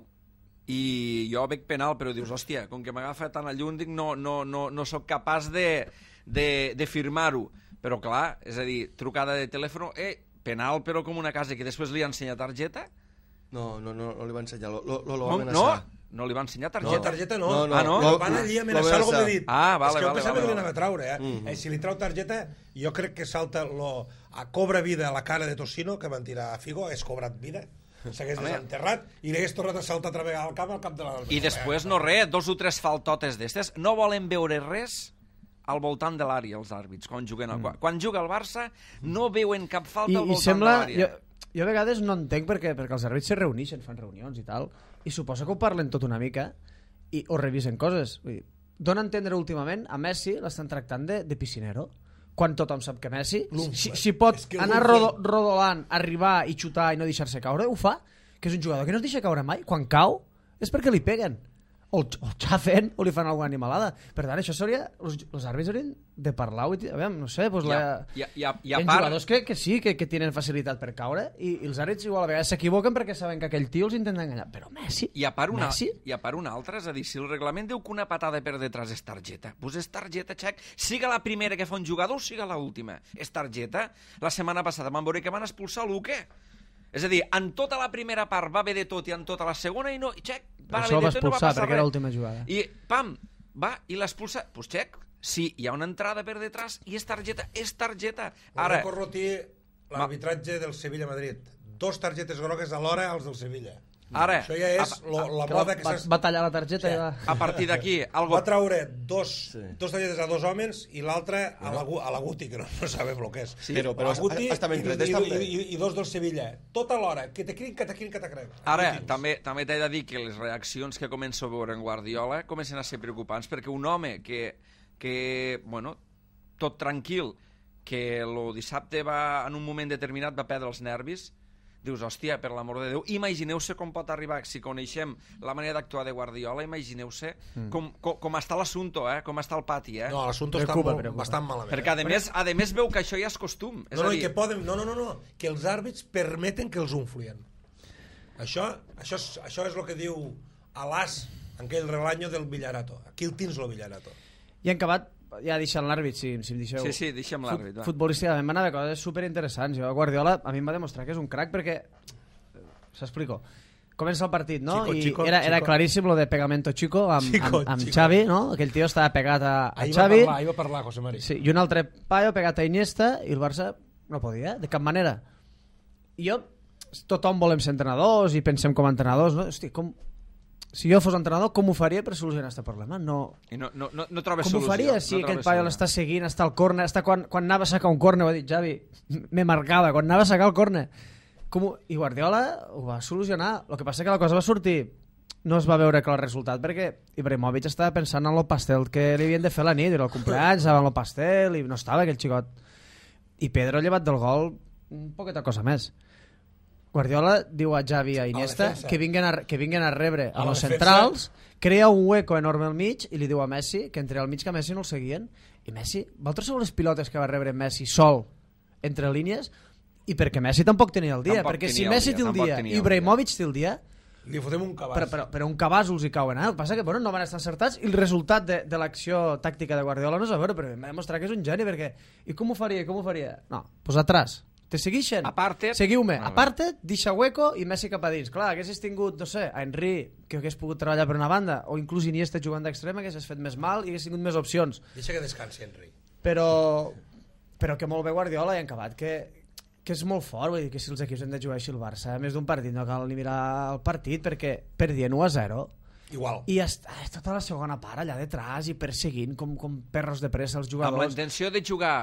i jo veig penal, però dius, hòstia, com que m'agafa tan a lluny, dic, no, no, no, no sóc capaç de, de, de firmar-ho. Però clar, és a dir, trucada de telèfon, eh, penal però com una casa, que després li ha ensenyat targeta? No, no, no, no li va ensenyar, lo, lo, lo, lo No, va no, amenaçar. no li va ensenyar No, targeta. targeta no. No, no, Ah, no? Lo lo- van allí a lo amenaçar, va com he amenaçar. dit. Ah, vale, és que jo vale, pensava vale, que li vale. anava a traure, eh? Mhm. eh? Si li trau targeta, jo crec que salta lo, a cobra vida a la cara de Tossino, que van tirar a Figo, és cobrat vida. S'hagués Home. desenterrat i li hagués tornat a saltar altra vegada al camp al cap de la... I després no res, dos o tres faltotes d'estes. No volen veure res al voltant de l'àrea, els àrbits, quan juguen al... Mm. Quan juga el Barça, no veuen cap falta I, al i voltant sembla... de Jo, l'àrea. jo a vegades no entenc perquè, perquè els àrbits se reuneixen, fan reunions i tal, i suposo que ho parlen tot una mica i o revisen coses. Vull dir, dona a entendre últimament, a Messi l'estan tractant de, de piscinero, quan tothom sap que Messi, si, si pot És que anar l'Unfer- rodo, rodolant, arribar i xutar i no deixar-se caure, ho fa, que és un jugador que no es deixa caure mai. Quan cau és perquè li peguen. o el, o el xafen o li fan alguna animalada. Per tant, això seria... Els, els àrbits haurien de parlar... A veure, no sé, doncs I a, la... i a, i a, i Hi a ha part... jugadors que, que sí, que, que tenen facilitat per caure i, i els àrbits igual a vegades s'equivoquen perquè saben que aquell tio els intenta enganyar. Però Messi... I a part una, Messi? i a part una altra, és a dir, si el reglament diu que una patada per detrás és targeta, doncs és targeta, xec, siga la primera que fa un jugador o siga l'última. És targeta. La setmana passada vam veure que van expulsar l'Uque. És a dir, en tota la primera part va haver de tot i en tota la segona i no... I xec, va Això haver va de tot i no va expulsar passar perquè era res. l'última jugada. I, pam, va, i l'expulsa... Doncs pues, xec, si hi ha una entrada per detrás i és targeta, és targeta. Ara... Ara, Corrotí l'arbitratge del Sevilla-Madrid. Dos targetes grogues alhora als del Sevilla. ara, Això ja és a, lo, la Que moda va, que va, s'ha... va tallar la targeta i va... a partir d'aquí, algo... Va traure dos, Sí. dos targetes a dos homes i l'altre a, la, Gu- a la Guti, que no, no sabem el que és. Sí, però, però a la Guti està ben i, tretes, i, també. i, i, i dos del Sevilla. Tota l'hora. Que te crin, que te crin, que te crec. Ara, també també t'he de dir que les reaccions que començo a veure en Guardiola comencen a ser preocupants perquè un home que, que bueno, tot tranquil, que el dissabte va, en un moment determinat va perdre els nervis, dius, hòstia, per l'amor de Déu, imagineu-se com pot arribar, si coneixem la manera d'actuar de Guardiola, imagineu-se mm. com, com, com està l'assumpte, eh? Com està el pati, eh? No, l'assumpte està Preocupa, molt, preocupa. bastant malament. Perquè, a més, a més veu que això ja és costum. És No, no, a i dir, que poden... No, no, no, no, que els àrbits permeten que els unflien. Això, això, és, això és el que diu Alàs en aquell relanyo del Villarato. Aquí el tens, el Villarato. I en acabat, ja deixant l'àrbit, si, si em deixeu... sí, sí, deixem l'àrbit, va. Futbolísticament van haver coses superinteressants. Jo, Guardiola, a mi em va demostrar que és un crac perquè... S'explico. Comença el partit, no? Chico, I chico, era, era chico. claríssim lo de pegamento chico amb, Chico, amb, amb chico. Xavi, no? Aquell tio estava pegat a, a Ahir va Xavi. parlar, ahir va parlar José Mari. Sí, i un altre paio pegat a Iniesta i el Barça no podia, de cap manera. I jo, tothom volem ser entrenadors i pensem com a entrenadors, no? Hosti, com... Si jo fos entrenador, com ho faria per solucionar aquest problema? No... I no, no, no, no trobes Com ho solució. faria si no aquell trobes paio solució. l'està seguint, està al córner, està quan, quan anava a sacar un córner, ho ha dit Xavi, me marcava, quan anava a sacar el córner. Com ho... I Guardiola ho va solucionar. El que passa que la cosa va sortir, no es va veure clar el resultat, perquè Ibrahimovic estava pensant en el pastel que li havien de fer la nit, era el compleanys, estava en el pastel, i no estava aquell xicot. I Pedro, llevat del gol, un poqueta cosa més. Guardiola diu a Xavi i a Iniesta defensa. que vinguen a, que vinguen a rebre a, A la los defensa. centrals, crea un hueco enorme al mig i li diu a Messi que entre al mig que Messi no el seguien. I Messi, vosaltres sou les pilotes que va rebre Messi sol entre línies i perquè Messi tampoc tenia el dia, Tampoc perquè si tenia el Messi dia, té el tampoc dia tenia i el Ibrahimovic té el dia, Li fotem un cabàs. però, però, però un cabàs els hi cauen, eh? El que passa que bueno, no van estar encertats i el resultat de, de l'acció tàctica de Guardiola no és a veure, però em va demostrar que és un geni perquè, i com ho faria, com ho faria? No, pues atrás. Te seguixen? Aparta't. Seguiu-me. Ah, Aparta't, deixa hueco i Messi cap a dins. Clar, haguessis tingut, no sé, a Henry, que hagués pogut treballar per una banda, o inclús Iniesta jugant d'extrem, haguessis fet més mal i hagués tingut més opcions. Deixa que descansi, Henry. Però, però que molt bé Guardiola i en acabat, que, que és molt fort, vull dir que si els equips han de jugar així el Barça, a més d'un partit no cal ni mirar el partit perquè perdien u a zero Igual. i és, és tota la segona part allà detrás i perseguint com, com perros de pressa els Amb la jugadors. intenció de jugar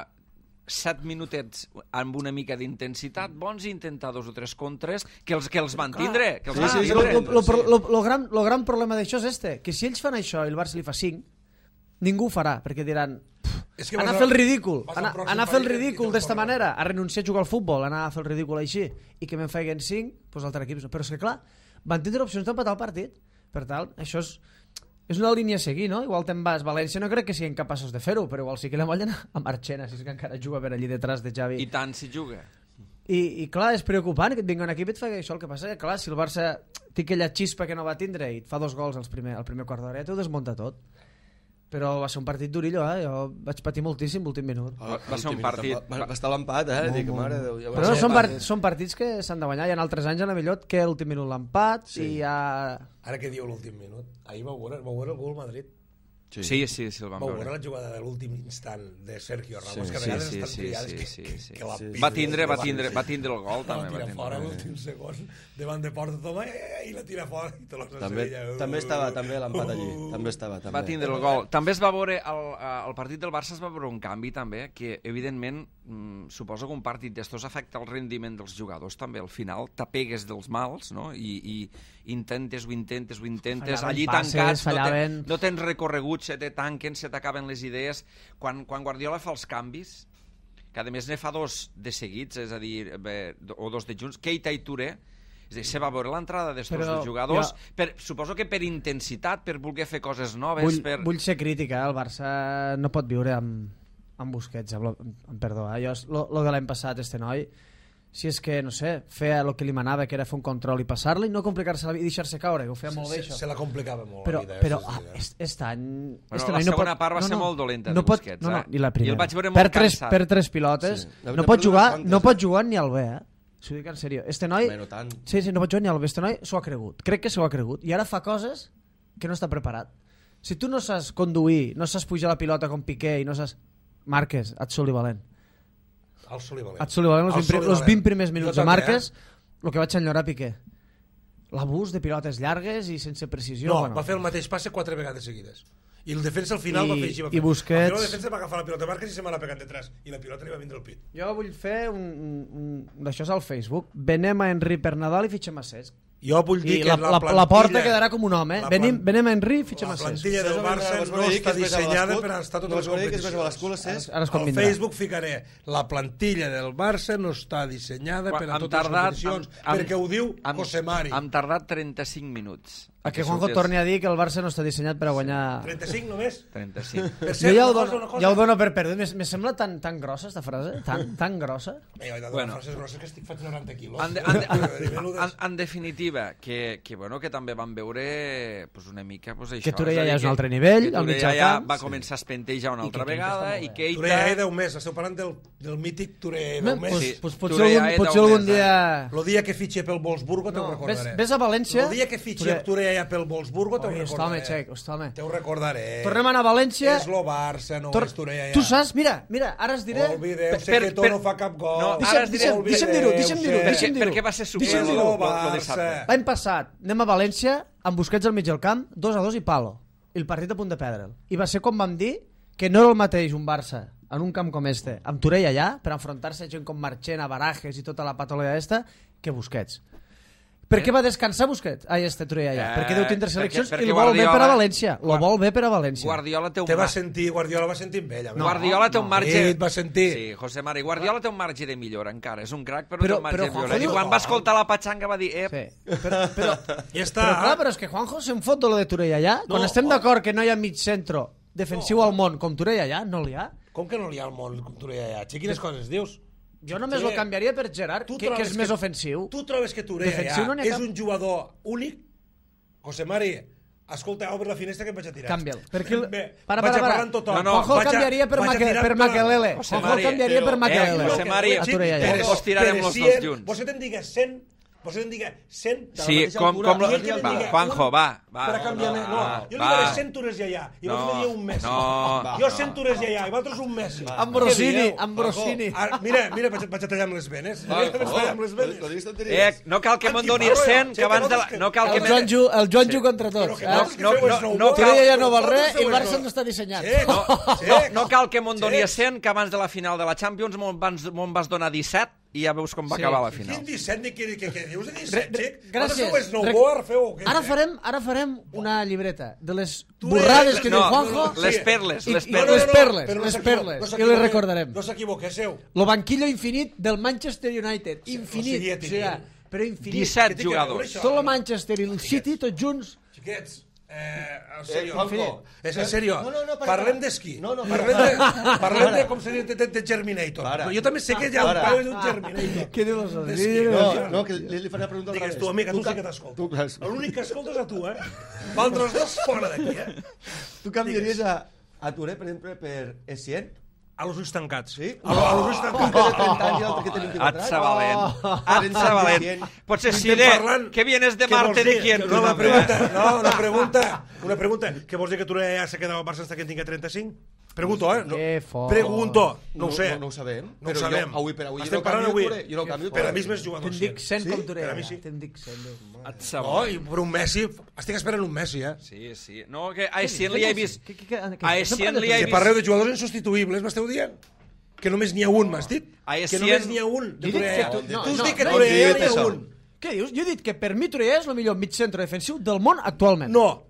set minutets amb una mica d'intensitat bons i intentar dos o tres contres que els, que els van tindre. Que els Clar, van sí, tindre. lo, lo, lo, lo, lo, gran, lo gran problema d'això és este, que si ells fan això i el Barça li fa cinc, ningú ho farà, perquè diran És que anar vas a fer el al- ridícul, vas al anar, pròxim anar a fer el partit i ridícul te'ls d'esta tornen. manera, a renunciar a jugar al futbol, anar a fer el ridícul així, i que me'n feien cinc, doncs altres equips no. Però és que clar, van tindre opcions d'empatar el partit, per tal, això és, és una línia a seguir, no? Igual te'n vas, València no crec que siguin capaços de fer-ho, però igual sí que la mollen a Marchena, si és que encara juga per allí detrás de Xavi. I tant si juga. I, i clar, és preocupant que et vingui un equip i et faci això. El que passa que, clar, si el Barça té aquella xispa que no va tindre i et fa dos gols al primer, al primer quart d'hora, ja t'ho desmunta tot. Però va ser un partit durillo, eh? Jo vaig patir moltíssim l'últim minut. Va- va ser un partit- Va, va estar l'empat, eh? Dic, mare de Déu, ja va Però ser són, par partit. són partits que s'han de guanyar. Hi ha altres anys a la millor que l'últim minut l'empat Sí. i ja... Ara que diu l'últim minut. Ahir vau veure, vau veure el gol Madrid. Sí, sí, sí, sí el vam Vau veure veure. la jugada de l'últim instant de Sergio Ramos, Sí, que a Sí, vegades sí, estan sí, triades sí, que, sí, que, sí. que la Sí, pilla, Va tindre, va que tindre, va tindre el gol, la també. Va tira tindre fora el gol. l'últim segon davant de porta toma i la tira fora i te la També, també estava també l'empat allí. També estava, també. Va tindre el gol. També es va veure, el, el partit del Barça es va veure un canvi també, que evidentment mm, suposo que un partit d'estos afecta el rendiment dels jugadors també. Al final t'apegues dels mals, no? I, i intentes, ho intentes, ho intentes, Fallaven allí passes, tancats, no, fallaven. te, no tens recorregut, se te tanquen, se t'acaben les idees. Quan, quan Guardiola fa els canvis, que a més ne fa dos de seguits, és a dir, bé, o dos de junts, Keita i Touré, És a dir, se va veure l'entrada d'estos Però dos jugadors, jo- per, suposo que per intensitat, per voler fer coses noves, Vull, per... vull ser crítica, eh? El Barça no pot viure amb, amb Busquets, amb, lo- amb perdó. Eh? Jo, lo, lo de l'any passat, este noi, si és que, no sé, feia el que li manava, que era fer un control i passar-li, i no complicar-se la vida i deixar-se caure, que ho feia molt bé, Se, això. se la complicava molt Però, la vida. però eh, ah, sí, sí, est, est any... Bueno, este la noi no segona pot, part va no, ser no, molt dolenta no de pot, Busquets, no, no, eh? i la primera. I el vaig veure molt per tres, cansat. per tres pilotes, Sí. no, N'hauria pot perdut jugar, unes quantes, no eh? pot jugar ni al bé, eh? S'ho dic en sèrio. Este noi... Home, no tant. Sí, sí, no pot jugar ni al bé. Este noi s'ho ha cregut. Crec que s'ho ha cregut. I ara fa coses que no està preparat. Si tu no saps conduir, no saps pujar la pilota com Piqué i no saps... Marques, et soli valent. El Solivalent. Et soli valent els El vint, pri- Solivalent. els vint primers minuts Jo de també, Marques, el que vaig enyorar Piqué. L'abús de pilotes llargues i sense precisió. No, bueno. va fer el mateix passe quatre vegades seguides. I el defensa al final I- va fer així. Va i fer. Busquets- Al final el defensa va agafar la pilota de Marques i se me l'ha pegat detrás. I la pilota li va vindre al pit. Jo vull fer un, un, un d'això és al Facebook. Venem a Henry per Nadal i fitxem a Cesc. Jo vull dir I que la, la, la, plantilla... la porta quedarà com un home. Eh? la Venim, plan- venem a Henry i fitxem La a Cesc. plantilla del Això Barça vos no volia dir està que es besa dissenyada l'escut. per estar a No totes us les volia dir que es besa competicions. l'escut, les Cesc? Ara, ara es Al convindrà. Facebook ficaré la plantilla del Barça no està dissenyada per a Hem totes les tardat- competicions, hem- hem- perquè ho diu hem- José Mari. Hem tardat trenta-cinc minuts. A que Juanjo sortés- torni a dir que el Barça no està dissenyat per a guanyar... trenta-cinc només? trenta-cinc. Per Jo cert, ja ho, una cosa, dono, una cosa. ja ho dono per perdut. Me, me sembla tan, tan grossa, esta frase. Tan, tan grossa. Ei, oi, de Bueno. frases grosses que estic faig noranta quilos. En, de, en, de, En, en, en definitiva, que, que, bueno, que també van veure pues, una mica pues, això. Que Torella és a dir, ja és un que- altre nivell, que al mig Torella del ja camp. va començar a espentejar una I altra que Keita vegada està i molt que Torella Keita... deu més, esteu parlant del, del mític Torella No, deu més. pues, Sí. pues, potser Torella algun, he potser deu algun més, dia... El dia que fitxe pel Wolfsburgo te'l No, ves, recordaré. ves a València... El dia que fitxe Torella- Torella pel Wolfsburgo te'l Oi, està home, recordaré. xec, està home. Te ho recordaré. Tornem a anar a València... És lo Barça, no Tor- és Torella. Tu saps? Mira, mira, ara es diré... Olvideu-se Per- que per- to no fa cap gol. No, Deixa'm, ara es diré- deixa'm, deixa'm dir-ho, deixa'm dir-ho, Olvideu-se. deixa'm dir-ho. perquè va ser super Deixa'm És dir-ho. lo lo- lo Barça. dissabte. L'any passat anem a València amb Busquets al mig del camp, dos a dos i palo. I el partit a punt de perdre'l. I va ser com vam dir que no era el mateix un Barça en un camp com este, amb Torella allà, per enfrontar-se a gent com Marchena, Barajes i tota la patologia esta, que Busquets. Per què va descansar Busquets? Ai, este Torella allà. Eh, perquè deu tindre perquè- seleccions perquè i el vol bé Guardiola- per a València. Lo Guard- vol bé per a València. Guardiola té un Te va mar- sentir, Guardiola va sentir amb ell. a veure. Guardiola té un marge... Ell va sentir. Sí, José Mari. Guardiola té un marge de millora encara. És un crac, però, Però- té un marge però de millora. Juanjo I diu- quan va escoltar la patxanga va dir... Eh, Sí. Però, però, Ja està. però clar, però és que Juanjo se'n fot de lo de Torella allà. No, Quan estem oh. d'acord que no hi ha mig centro defensiu No. al món com Torella allà, no l'hi ha. Com que no li ha el món com Torella allà? Xi, quines coses dius? Jo només Sí. lo canviaria per Gerard, Tu que, que trobes és més ofensiu. Tu trobes que Torella Defensiu no n'hi ha és cap. un jugador únic? José Mari, escolta, obre la finestra que em vaig a tirar. Canvia'l. Perquè el... Bé, Para, vaig para, a para. parlar amb tothom. No, no, Juanjo el Vaig a- canviaria per, vaig a Maque, tirar per tota la- Makelele. José Juanjo el Mari, canviaria però- per eh, Makelele. José Mari, a Torella però- allà. vos tirarem los dos junts. Vos te'n digues cent, vos te'n digues cent... Sí, mateixa com, altura, com lo... I ell que te'n Va, diga Juanjo, un- va, va. Per a canviar-me... No, va, jo li va. diré cent tures i allà, i vosaltres No, dieu un Messi. no, jo no. cent tures i allà, i vosaltres un Messi. Ambrosini, Què dieu? Ambrosini. Ara, mira, mira, vaig, vaig a tallar amb les venes. Va, Mira, vaig a tallar amb les no venes. diguis Eh, tonteries. no cal que Amb me'n qui doni parlo jo? cent, Sí, que abans que de la... vols que- No cal que El me... Joanjo, el Joanjo Sí. contra Però tots. que Eh? vols que No, feu no, els nou no gols? Torella ja no val Vosaltres res i feu el els Barça nou- no està dissenyat. Sí, No, sí. no, no cal que me'n Sí. doni cent, que abans de la final de la Champions me'n vas, me'n vas donar disset i ja veus com va Sí. acabar la Quin final. disset ni què, què, què dius de Re- disset, re- xic? gràcies. Vosaltres feu Re- snowboard, feu... què? Ara farem, ara farem una llibreta de les Tu borrades eres- que no, diu Juanjo les sí. perles, i, les i perles. les perles, però no les s'equivo- perles, no i s'equivoque- les recordarem. No s'equivoquéssiu. Lo banquillo infinit del Manchester United, Sí, infinit, o sigui, o sigui, però infinit. disset Què té que veure jugadors. això? Tot el Manchester i el City, tots junts. Xiquets, eh, en sèrio. Juanjo. És en sèrio. No, no, no, para, parlem para. d'esquí. No, no, parlem para. de, parlem de com se diu, de, de, de Germinator. Para. Però jo també sé que hi ha un Para. paio d'un Germinator. Què dius això? D'esquí. Sí, No, no, que li, li faré una pregunta al Digues revés. tu, amiga, tu sí ca- que t'escolto. Tu, cas- L'únic que escoltes a tu, eh? L'altres dos fora d'aquí, eh? tu canviaries a, a Touré, per exemple, per Essien? A los ulls tancats. Sí? A, lo- a los ulls Un tancats. que té trenta anys i l'altre que té vint-i-quatre Atza anys. valent. Atza valent. Potser Estem Siré, parlant- que vienes de què vols Marte de dir? quién? No, una pregunta, no, una pregunta, una pregunta. Què vols dir que tu ja s'ha quedat al Barça fins que en tingui trenta-cinc? Pregunto, eh? No, Que fort. pregunto, no ho sé. No, no ho sabem. No ho però sabem. jo, avui per avui, Estem jo no parlant canvio avui. Touré, jo no canvio Per a Touré. mi és més jugador. Te'n dic cent Sí? com Per a Torella. mi sí. Te'n dic cent. Atza No, valent. i per un Messi, estic esperant un Messi, eh? Sí, sí. No, que a Essien li he vist... Què- què- què- què- A què- Essien què- li he Que vist... parleu de jugadors insubstituïbles, m'esteu dient? Que només n'hi ha un, m'has dit? A Que Essien- només n'hi ha un. De Jo he dit Torella. que tu- no, Tu has no, dit que no, Torella no, n'hi ha no, un. Què dius? Jo he dit que per mi Torella és el millor mig centre defensiu del món actualment. No.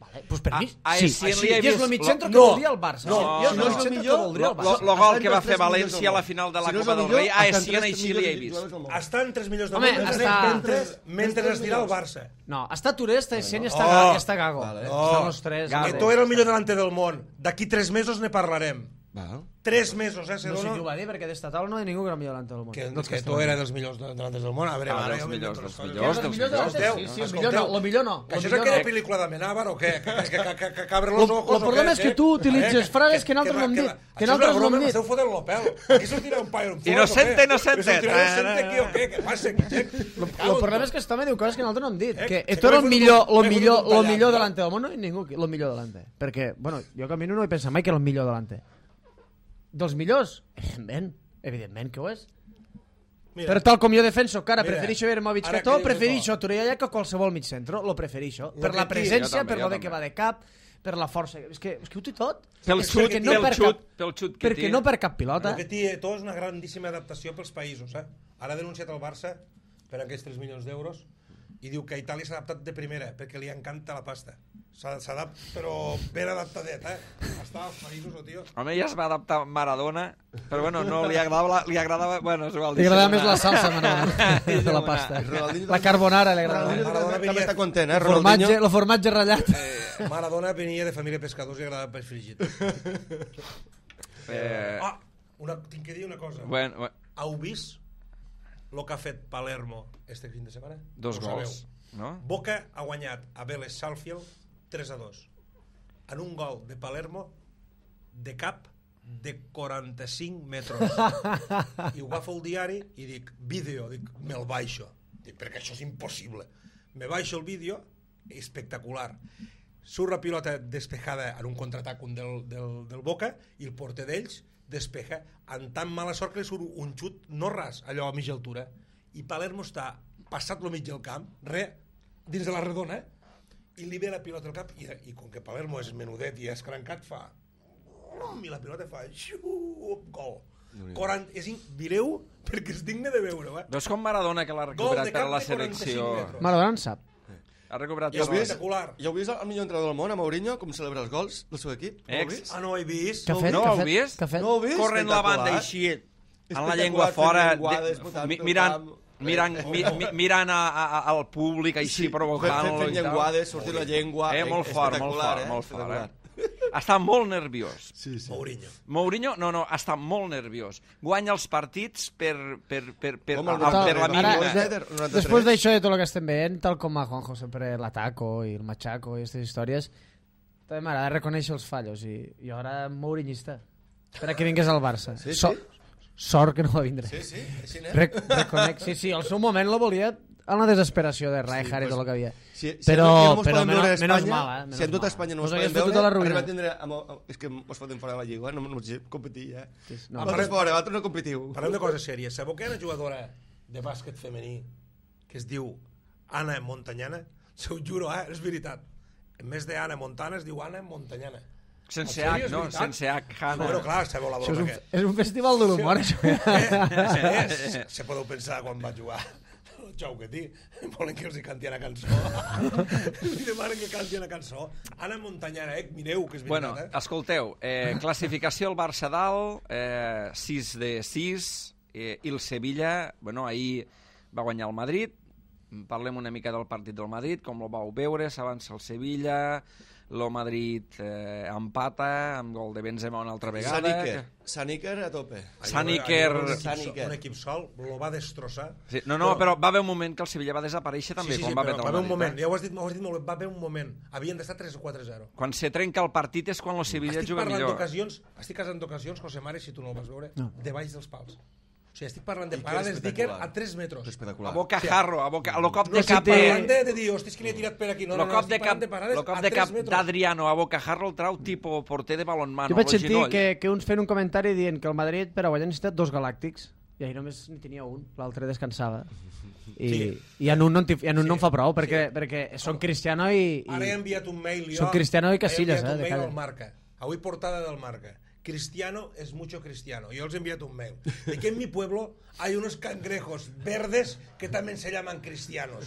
Vale, pues per mi, A- a sí. Essien Així, li he I és vist- el mig centre que no, voldria el Barça. no, sí, no, i és no, el mig no, centre millor- que voldria el Lo, Barça. lo gol Està que va entre fer els tres València a la millors final de la Si no és Copa el del millor, Rei, a està entre Essien els així millors li he vist. individuals del món. Està en tres milions de Home, mentre, està- mentre, mentre es dirà el Barça. No, està Touré, està Essien i està, Oh, i està Gago. vale. Estan los tres. Gago. Que tu era el millor delante del món. D'aquí tres mesos ne parlarem. Va. Tres mesos, eh, No sé Sedona? qui ho va dir, perquè d'esta taula no hi ha ningú que era el millor delante del món. Que, Dels que estaven tu allà. eres dels millors delantes del món. A veure, Ah, ara dels jo millors, m'invento dels les coses. millors, dels dels millors millors. delantes, Escolteu, sí, sí, el escolteu. millor no, el millor no, Que el això és millor aquella no. pel·lícula de Menábar o què? Que, que, que, que, que cabre Lo- los ojos lo o problema què? és que tu utilitzes frases que nosaltres no hem dit, que Això és nosaltres una no hem broma, dit. m'esteu fotent el pèl. Aquí sortirà un paio en fort, Inocente, o què? inocente. Que sortirà inocente aquí o què? Què passa aquí, Jack? El problema és que este home diu coses que nosaltres no hem dit. Eh, Que que esto era el m'he fotut millor, un- lo m'he fotut millor, un lo tallat, millor no? delante del món, no hi ha ningú que lo millor delante. Perquè, bueno, jo camino no he pensat mai que era el millor delante. Dels millors? Evidentment, evidentment que ho és. Mira, Però tal com jo defenso, que ara Mira, preferixo Ibrahimovic ara que tot, que dius preferixo això. a Torellà que a qualsevol mig centro, lo preferixo. Lo Per que la dic- presència, Jo també, per lo jo de que també. va de cap, per la força. És que, és que ho té tot. Pel És xut, que no pel per xut, cap- pel xut que Perquè té. no per cap pilota. el que té tot és una grandíssima adaptació pels països. Eh? Ara ha denunciat el Barça per aquests tres milions d'euros i diu que a Itàlia s'ha adaptat de primera perquè li encanta la pasta. S'ha- S'adapta, però ben adaptadet, eh? Està als països, oh, tio. Home, ja es va adaptar Maradona, però bueno, no li agradava, la, li agradava, bueno, és igual. Li agradava deixem més la anar. salsa Maradona, de la Deixem pasta. anar. Ronaldinho La carbonara li Ronaldinho agradava. Maradona també, també venia- està content, eh? El formatge, Ronaldinho. el formatge ratllat. Maradona venia de família de pescadors i agradava peix fregit. Eh, Ah, una, tinc que dir una cosa. bueno, bueno, Heu vist el que ha fet Palermo este fin de setmana? dos Ho sabeu. gols, no? Boca ha guanyat a Vélez Sarsfield tres a dos. En un gol de Palermo de cap de quaranta-cinc metres. I ho agafo el diari i dic, vídeo, dic, me'l baixo. Dic, perquè això és impossible. Me baixo el vídeo, espectacular. Surt la pilota despejada en un contraatac un del, del, del Boca i el porter d'ells despeja amb tan mala sort que li surt un xut no ras, allò a mitja altura. I Palermo està passat lo mig del camp, re, dins de la redona, i li ve la pilota al cap i, i com que Palermo és menudet i escrancat fa i la pilota fa xup, gol. quaranta, és in, vireu perquè és digne de veure, eh? Veus com Maradona, que l'ha Gol recuperat de per a cap la de quaranta-cinc selecció... metres. Maradona en sap. Ha recuperat I heu per la- vist, Espectacular. i heu vist el millor entrenador del món, a Mourinho, com celebra els gols del seu equip? No ho heu Ex. vist? Ah, no ho he vist. Què ha fet? No Què ha ho heu fet? vist? Què ha fet? No ho heu vist? Corrent la banda Espectacular. així, amb la Espectacular, llengua fent fora, llenguades, de, botant mi, pel mirant, camp. mirant, mi, mi, mirant a, a, al públic així, fent, provocant-lo fent i tal. llenguades, sortint la llengua. Eh, molt fort, molt espectacular, fort, eh? molt fort, Espectacular. eh? Està molt nerviós. Sí, sí. Mourinho. Mourinho, no, no, està molt nerviós. Guanya els partits per, per, per, per, Com el a, per la Ara, mínima. de- de- noranta-tres. Después d'això de tot el que estem veient, tal com a Juanjo sempre l'ataco i el machaco i aquestes històries, també m'agrada reconèixer els fallos i jo ara mourinista per a que vingués al Barça. Sí, sí. So, sort que no va vindre. Sí, sí, així n'és. Re reconec, sí, sí, al seu moment lo volia a la desesperació de Rijkaard Sí, i tot pues, el que havia. Si, si Però- no mos però podem menos- veure a menos Espanya, mal, eh? si en Menos tota mal. Espanya no Us mos hagués podem fotut veure, a la ruïna. arriba a tindre... Amb, és que mos foten fora de la lliga, no mos competir, ja. No. Nosaltres fora, vosaltres no competiu. Parlem de coses sèries. Sabeu que hi ha una jugadora de bàsquet femení que es diu Anna Montanyana? Se ho juro, eh? És veritat. En més de Anna Montana es diu Anna Montanyana. Sense En sèrio, H, és no? veritat? Sense H, Hanna. Bueno, clar, sabeu la Això és broma un, que... és un festival de l'humor, això. Eh, eh, se podeu pensar quan va jugar el Jauquetí, volen que els hi canti una cançó. Li demanen que canti una cançó. Anna Montanyana, eh? Mireu, que és Bueno, veritat, eh? escolteu, eh, classificació al Barça dalt, eh, sis de sis, eh, i el Sevilla, bueno, ahir va guanyar el Madrid. Parlem una mica del partit del Madrid, com el vau veure, s'avança el Sevilla, el Madrid eh, empata amb gol de Benzema una altra vegada. Saniker. Saniker a tope. Saniker... Un equip, Saniker. sol, un equip sol lo va destrossar. Sí, no, no, però va haver un moment que el Sevilla va desaparèixer també, sí, sí, quan sí, va però perdre va el haver un Madrid. moment, Eh? ja ho has dit, ho has dit molt bé, va haver un moment. Havien d'estar tres o quatre a zero. Quan se trenca el partit és quan el Sevilla Estic juga parlant millor. d'ocasions, estic parlant d'ocasions, José Mare, si tu no el vas veure, No. de baix dels pals. O sigui, estic parlant de I que parades és d'Iker espectacular. a tres metres. A Espectacular. boca Sí. jarro, a boca... A lo cop No de estic cap... parlant de- de, de dir, hostis, que li he tirat per aquí. No, Lo no, no, cop estic de cap, parlant de parades lo cop a de tres cap metres. d'Adriano a bocajarro el trau tipo porter de balonmano. Jo vaig al sentir ginoll. que, que uns feien un comentari dient que el Madrid per a guanyar necessita dos galàctics i ahir només n'hi tenia un, l'altre descansava. I, Sí. i en un no en, ti- en un Sí, no en fa prou perquè, sí. perquè són Cristiano i, Ara he i enviat un mail jo. Són Cristiano i Casillas, he enviat eh, un de mail cada- al Marca. Avui portada del Marca. Cristiano es mucho cristiano. Yo os he enviado un mail. De que en mi pueblo hay unos cangrejos verdes que también se llaman cristianos.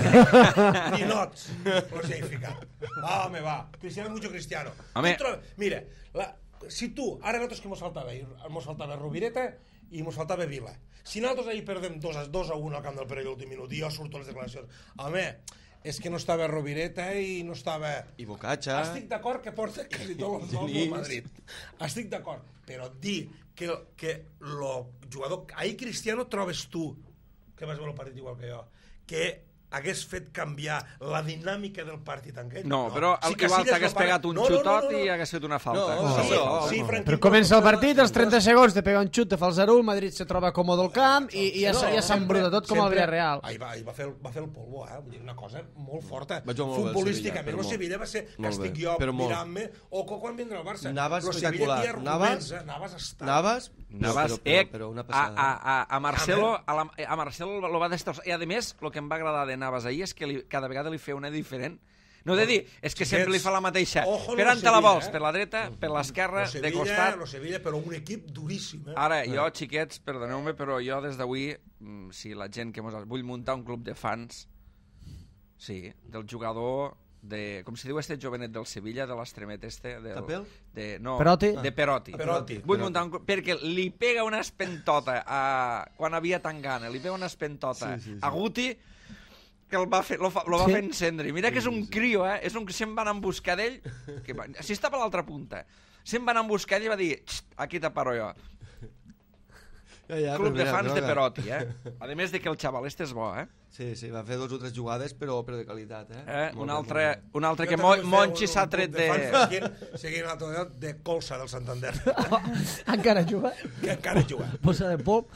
Ninots. Los he ficat. Va, home, va. Cristiano es mucho cristiano. Home. Mira, la, si tu, ara nosaltres que mos faltava, mos faltava Rovireta i mos faltava Vila. Si nosaltres ahir perdem dos a un al camp del Perelló l'últim minut i jo surto a les declaracions, home, és que no estava Rovireta i no estava... I Bocaccia. Estic d'acord que porta quasi tots els gols del Madrid. Estic d'acord, però dir que, que el jugador... Ahir Cristiano trobes tu, que vas veure el partit igual que jo, que hagués fet canviar la dinàmica del partit en aquell. No, però Si igual Casillas t'hagués no para- pegat un No, no, no, xutot no, no. i hagués fet una falta. No, Sí, no, sí, no. Franquín, Però comença el no, partit, als trenta segons te pega un xut, te fa el zero u, el Madrid se troba còmode al camp i, i ja, No, no, ja s'embruta tot com el sempre- Villarreal. Ahir va, ahir va, fer, el- va fer el polvo, eh? Vull dir, una cosa molt forta. Va jugar molt bé el Futbolísticament, Sevilla, el però Sevilla va ser que molt bé, estic jo però molt. mirant-me, o co- quan vindrà el Barça. Navas Lo Sevilla espectacular. té arguments, Navas- eh? Navas està... Navas, Navas, però, però, eh, però una a, passada. a, a, a Marcelo, a, la, a Marcelo lo va destrossar. I a més, el que em va agradar de Navas ahir és que li, cada vegada li feia una diferent. No de dir, és que sempre li fa la mateixa. Ojo, Per lo on te la Sevilla, vols? eh? Per la dreta, per l'esquerra, Lo de Sevilla, costat. lo Sevilla, però un equip duríssim, eh? Ara, jo, xiquets, perdoneu-me, però jo des d'avui, mm, si la gent que mos... Vull muntar un club de fans, sí, del jugador de... Com se diu este jovenet del Sevilla, de l'extremet este? Del, Capel? de, no, Perotti? De Perotti. Perotti. Vull muntar un club, perquè li pega una espentota a... quan havia tan gana, li pega una espentota Sí, sí, sí. a Guti, que el va fer, lo, fa, lo va Sí. fer encendre. I mira que és un crio, eh? És un que se'n van en buscar d'ell, que va, si estava a l'altra punta, se'n van en buscar d'ell i va dir, "Xt, aquí te paro jo." Ja, ja, Club però de mira, fans de mira. Perotti, eh? A més de que el xaval este és bo, eh? Sí, sí, va fer dos o tres jugades, però, però de qualitat, eh? eh? Molt Un, bé, altre, molt bé. un altre Jo que també Mo, vull fer Monchi un- s'ha un tret club de... fans seguint, seguint l'altre dia de Colsa del Santander, Encara juga? que encara juga. Posa de polp.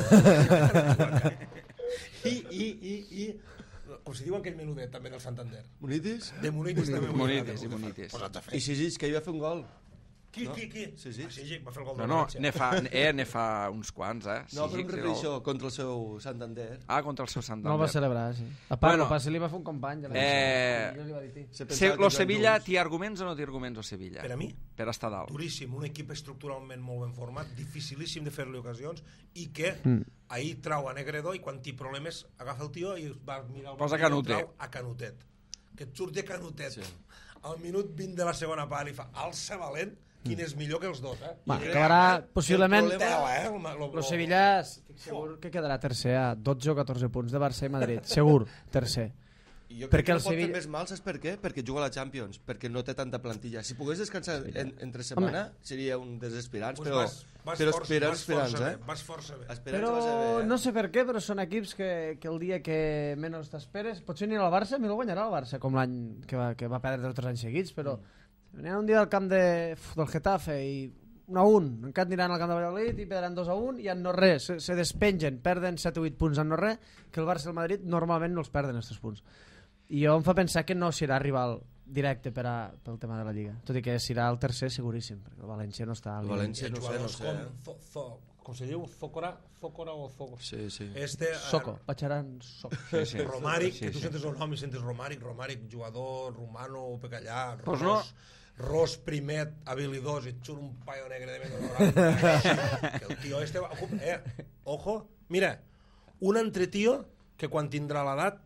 I, i, i, i, com si diu aquell menudet també del Santander. Munitis? De Munitis també. vull dir, Munitis, de- i Munitis. Posat a fer. I Sisic, que hi va fer un gol. Qui, No? qui, qui? Sí, sí. Ah, sí, sí, va fer el gol No, de no, València. ne fa, eh, ne fa uns quants, eh? No, però Sí, em sí, refereixo contra el seu Santander. Ah, contra el seu Santander. No el va celebrar, sí. A part, Bueno. bueno, pas, li va fer un company. Ja Eh, jo li va dir, "Ti". Se Se, pensava que lo juguen Sevilla junts. té arguments o no té arguments, o Sevilla? Per a mi, Per estar dalt. duríssim, un equip estructuralment molt ben format, dificilíssim de fer-li ocasions i que Mm. ahir trau a Negredo i quan té problemes agafa el tio i va mirar el Posa banquillo i Canutet. trau a Canutet. Que et surti a Canutet. Sí. Al minut vint de la segona part li fa alça valent, quin és millor que els dos, eh? Va, I crec acabarà que possiblement... el problema- eh? El, ma- lo- Los sevillans, estic segur que quedarà tercer a dotze o catorze punts de Barça i Madrid. Segur, tercer. I jo Perquè crec que el no pot Sevilla- fer més mal, saps per què? Perquè juga a la Champions, perquè no té tanta plantilla. Si pogués descansar en, entre setmana, seria un dels aspirants, Pues però, vas, vas però força, esperant, vas esperants, força eh? bé, vas força bé. Esperants va ser Però bé, eh? no sé per què, però són equips que, que el dia que menys t'esperes... Potser anirà al Barça, mi el guanyarà el Barça, com l'any que, va, que va perdre tres anys seguits, però anirà un dia al camp de, uf, del Getafe i un a un, encara aniran al camp de Valladolid i perdran dos a un i en no res, se, se despengen, perden set o vuit punts en no res, que el Barça i el Madrid normalment no els perden, aquests punts. I jo em fa pensar que no serà rival directe per a, pel tema de la Lliga, tot i que serà el tercer seguríssim, perquè el València no està al El nivell. València, no sé, no Jugadors sé. com, Eh? Zo- Zo- com se diu? Zocora? Zocora o Zocora? Sí, sí. Este, eh, Soco, Bacharan Soco. Sí, sí. Romàric, Sí, que tu sí. sentes el nom i sentes Romàric, Romàric, jugador, romano, pecallà, Pues ros, ros primet, habilidós, i et surt un paio negre de menos. Que el tio este va... Eh, ojo, mira, un altre tio que quan tindrà l'edat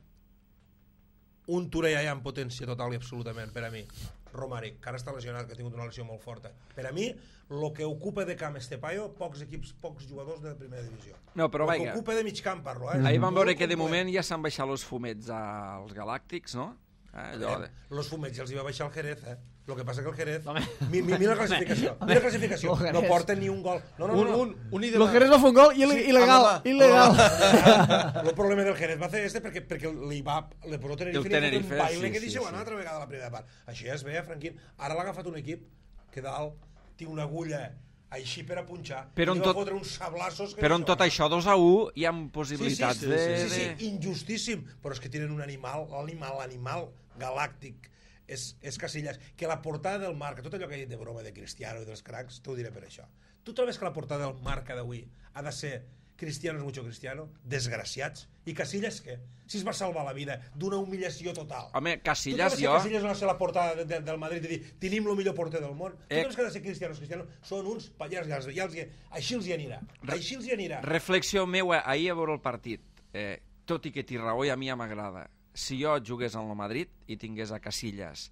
un Touré ja en potència total i absolutament, per a mi. Romàric, que ara està lesionat, que ha tingut una lesió molt forta. Per a mi, el que ocupa de camp este paio, pocs equips, pocs jugadors de primera divisió. No, però el que vaja. ocupa de mig camp, parlo, eh? Ahir vam Molt veure que de complet. moment ja s'han baixat els fumets als Galàctics, no? Eh, allò de... Los fumets ja els hi va baixar el Jerez, eh? Lo que passa que el Jerez... Home. Mi, mi, mira la classificació, mira la classificació. el Jerez. No porta ni un gol. No, no, no. Un, no. un, un i Lo demà. Jerez va fer un gol il Sí, il·legal, amb la mà. il·legal. El problema del Jerez va ser este perquè, perquè li va... Le posó Tenerife, El i li va fer Tenerife, un baile sí, que sí, deixeu sí. anar altra vegada a la primera part. Així es veia, Franquín. Ara l'ha agafat un equip que dalt té una agulla així per a punxar. Però i en li va tot- fotre uns sablassos que Però en deixeu tot anar. això, dos a un, hi ha Sí, sí, possibilitats sí, de... sí, sí, de- injustíssim, però és que tenen un animal, l'animal, l'animal galàctic és, és Casillas, que la portada del Marca, tot allò que he dit de broma de Cristiano i dels cracs, t'ho diré per això. Tu trobes que la portada del Marca d'avui ha de ser Cristiano és mucho Cristiano, desgraciats. I Casillas, què? Si es va salvar la vida d'una humillació total. Home, Tu Casillas, creus jo... que Casillas no va ser la portada de, de, del Madrid i dir tenim el millor porter del món? Tu Eh. creus que ha de ser Cristiano? Cristiano són uns pallars, ja, els, ja els, així els hi anirà. Així els hi anirà. Reflexió meua, ahir a veure el partit, eh, tot i que té raó i a mi ja m'agrada, si jo jugués al Madrid i tingués a Casillas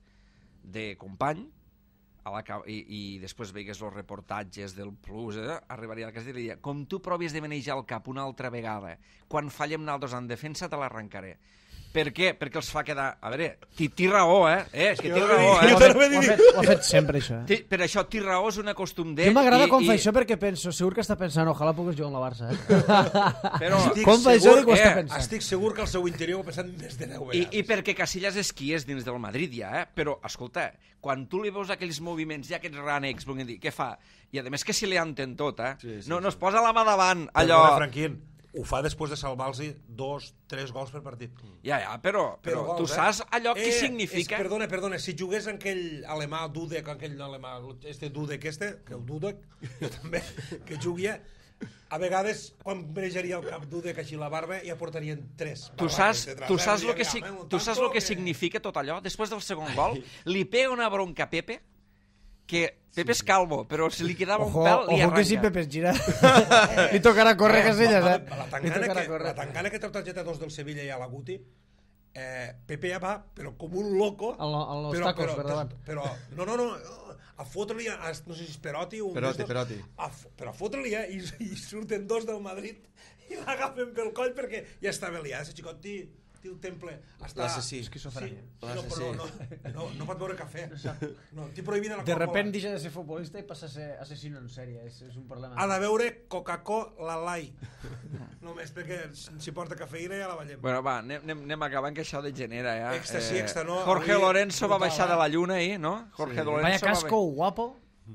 de company, a la, i, i després veigués els reportatges del Plus, eh, arribaria a casa i diria, com tu provis de manejar el cap una altra vegada, quan fallem nosaltres en defensa te l'arrencaré. Per què? Perquè els fa quedar... A veure, té raó, eh? eh que té raó, eh? Ho ha fet, ho ha fet, ho ha fet sempre, això. Eh? Té, per això té raó, és una costum d'ell. Jo m'agrada com i, fa i... això perquè penso, segur que està pensant, ojalà pugues jugar amb la Barça, eh? Però... Estic Com fa això segur, i ho està eh, pensant. estic segur que el seu interior ho ha pensat més de deu I, vegades. I perquè Casillas és qui és dins del Madrid ja, eh? Però, escolta, quan tu li veus aquells moviments i aquests rànecs, volguem dir, què fa? I a més que si li enten tot, eh? Sí, sí, no, no sí. es posa la mà davant, allò... Perdona, Franquín, ho fa després de salvar-los dos, tres gols per partit. Ja, ja, però, però, gols, tu eh? saps allò que Eh, significa... És, perdona, perdona, si jugués en aquell alemà Dudek, aquell alemà, este Dudek este, que el Dudek, jo també, que juguia, a vegades, quan brejaria el cap Dudek així la barba, ja portarien tres. Tu saps, tu saps, lo que, si, tu saps lo que significa tot allò? Després del segon gol, li pega una bronca a Pepe, que Pepe és calvo, però si li quedava Ojo, un pèl, li ojo arranca. que si Pepe es gira. Li tocarà córrer Casillas, eh? La Li tangana, tocarà que, córrer. la tangana que té el targeta dos del Sevilla i a la Guti, eh, Pepe ja va, però com un loco... En lo- en los però, tacos, però, per davant. Però, no, no, no, a fotre-li, a, no sé si és Perotti o un Perotti, dels dos, Perotti. A, fo- però a fotre-li, eh, i, i surten dos del Madrid i l'agafen pel coll perquè ja estava liat, ese xicot té, té el temple. Està... L'assassí. Esquizofrènia. Sí, no, L'assassí. però no, no, no pot beure cafè. No, té prohibida la De Coca-Cola. repente deixa de ser futbolista i passa a ser assassino en sèrie. És, és un problema. Ha de beure Coca-Cola Light. Només perquè si porta cafeïna ja la veiem. Bueno, va, anem, anem, anem acabant, que això degenera, ja. Extra sí, extra no. Jorge Avui, Lorenzo va brutal, baixar eh? de la lluna ahir, no? Jorge Sí. Lorenzo Vaya va casco guapo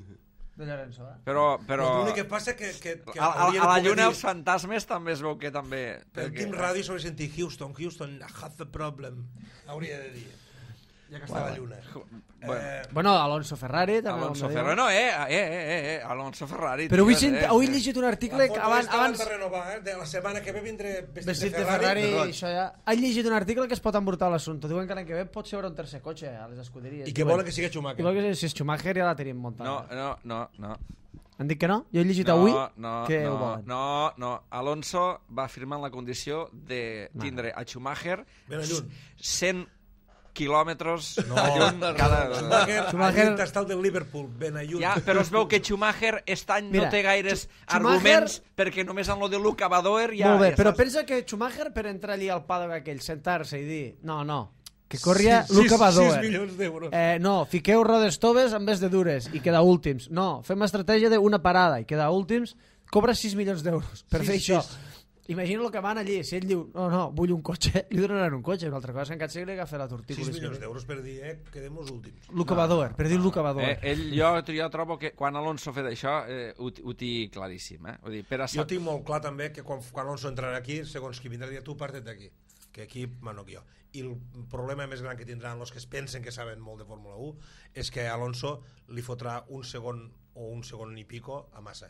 de Lorenzo, eh? Però, però... L'únic que passa que... que, que a, a, hauria de a la poder lluna dir, els fantasmes també es veu que també... Per perquè- quin ràdio sobre sentir Houston, Houston, I have a problem. Hauria de dir. Ja que està a la lluna. Bueno. Eh, Bueno, Alonso Ferrari també. Alonso ho hem de dir. Ferrari, no, eh, eh, eh, eh, Alonso Ferrari. Però avui, tio, sent, eh, avui he eh. llegit un la article foto que abans, esta abans l'han de renovar, eh? De la setmana que ve vindré vestit, vestit de Ferrari. i això ja... He llegit un article que es pot embrutar l'assumpte. Diuen que l'any que ve pot ser un tercer cotxe a les escuderies. I que volen que sigui Schumacher. Igual que si és Schumacher ja la tenim muntada. No, no, no, no. Han dit que no? Jo he llegit No, avui no, que ho no, volen. no, no. Alonso va firmar la condició de tindre a Schumacher Ben a lluny. cent quilòmetres No, a lluny cada... Schumacher, Schumacher- Schumacher està el del Liverpool, ben a lluny. Ja, però es veu que Schumacher aquest any Mira, no té gaires Schumacher- arguments perquè només amb lo de Luca Badoer ja... Molt bé, ja però saps. pensa que Schumacher per entrar allí al paddock aquell, sentar-se i dir no, no, que corria Sis- Luca sis- Badoer. sis milions d'euros. Eh, no, fiqueu rodes toves en vez de dures i queda últims. No, fem estratègia d'una parada i queda últims, cobra sis milions d'euros per Sis, fer això. sis. Imagina el que van allí. Si ell diu, no, no, vull un cotxe, li donaran un cotxe. Una altra cosa és que en aquest segle agafa la tortícola. sis milions d'euros per dir, eh? Quedem els últims. Luca Badoer, per dir Luca Eh, Badoer. ell, jo, jo trobo que quan Alonso fa d'això eh, ho, ho té claríssim. Eh? Vull dir, per a Jo tinc molt clar també que quan, quan Alonso entrarà aquí, segons qui vindrà, dirà tu partet d'aquí, que aquí mano jo. I el problema més gran que tindran els que es pensen que saben molt de Fórmula u és que Alonso li fotrà un segon o un segon i pico a Massa.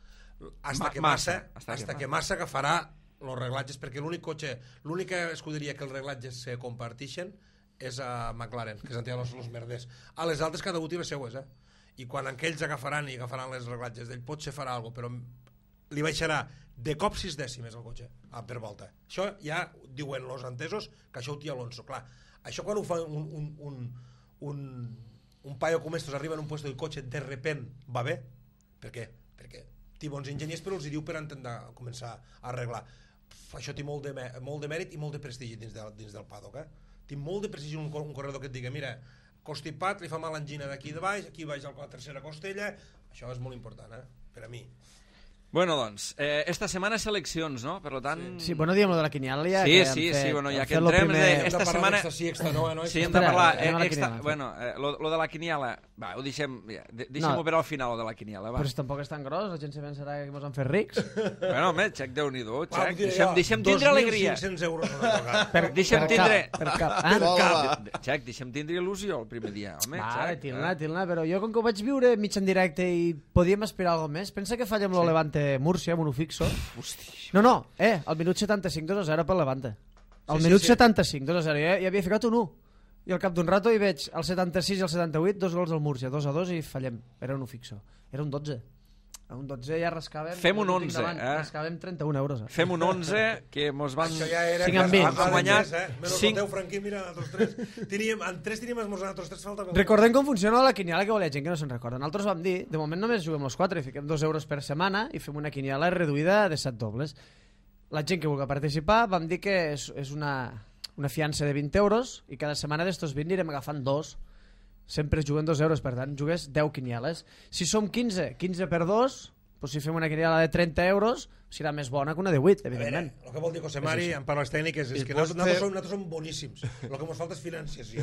Hasta Ma- que Massa, Massa, hasta hasta que que Massa agafarà els reglatges, perquè l'únic cotxe, l'única escuderia que els reglatges se comparteixen és a McLaren, que s'entén els, els merders. A les altres cada un té les seues, eh? I quan aquells agafaran i agafaran les reglatges d'ell, potser farà alguna cosa, però li baixarà de cop sis dècimes el cotxe ah, per volta. Això ja diuen els entesos que això ho té Alonso. Clar, això quan ho fa un, un, un, un, un paio com estos arriba en un puesto del cotxe, de repent va bé. Per què? Perquè té bons enginyers, però els hi diu per entendre, començar a arreglar. Pff, això té molt de, molt de mèrit i molt de prestigi dins, de, dins del paddock. Eh? Té molt de prestigi un, un corredor que et diga, mira, constipat, li fa mal l'angina d'aquí de baix, aquí baix a la tercera costella. Això és molt important, eh? Per a mi. Bueno, doncs, eh, esta setmana seleccions, no? Per tant... Sí, bueno, diem lo de la quiniela ja. Sí, que hem sí, fet- sí, bueno, ja hem que fet lo entrem primer- de- Hem de Esta parlar setmana- d'extra sí, extra no, eh? no Sí, hem Espera, de parlar. anem a la Eh, extra, quiniela. bueno, eh, lo, lo de la quiniela... Va, ho deixem... ja, de- Deixem-ho No. per al final, lo de la quiniela, va. Però si tampoc és tan gros, la gent se pensarà que ens han fet rics. Bueno, home, xec, Déu-n'hi-do, Va, xec. ho diré Deixem, jo, deixem tindre alegria. dos mil cinc-cents euros una vegada. Per, Deixa'm per tindre- Cap, per cap. Ah, Hola. Cap, xec, deixem tindre il·lusió el primer dia, home, Vale, xec. tilna, tilna, però jo com que ho vaig viure mig en directe i podíem aspirar alguna més, pensa que fallem lo Levante Levante-Múrcia, amb un fixo. Hosti. No, no, eh, al minut setanta-cinc dos a zero pel Levante. Al Sí, sí, minut sí. setanta-cinc dos a zero, eh? I havia ficat un u. I al cap d'un rato hi veig al setanta-sis i al setanta-vuit dos gols al Múrcia, dos a dos i fallem. Era un u fixo. Era un dotze. A un dotze ja rascàvem... Fem un ho tinc onze, davant, eh? Rascàvem trenta-un euros. Eh? Fem un onze que mos van... Això ja era... Cinc que en vint. has Han guanyat tres, eh? Menos cinc- el teu, Franquí, mira, nosaltres tres. Teníem, en tres teníem esmorzat, nosaltres tres falta... Recordem com funciona la quiniela, que volia gent que no se'n recorda. Nosaltres vam dir, de moment només juguem els quatre, i fiquem dos euros per setmana i fem una quiniela reduïda de set dobles. La gent que vulgui participar vam dir que és, és una, una fiança de vint euros i cada setmana d'estos vint anirem agafant dos. Sempre juguen dos euros, per tant, jugues deu quinieles. Si som quinze, quinze per dos, doncs si fem una quiniela de trenta euros, serà més bona que una de vuit, evidentment. El que vol dir José Mari, en paraules tècniques, és I que pots nosaltres, fer- som, nosaltres som boníssims. El que ens falta és financiació.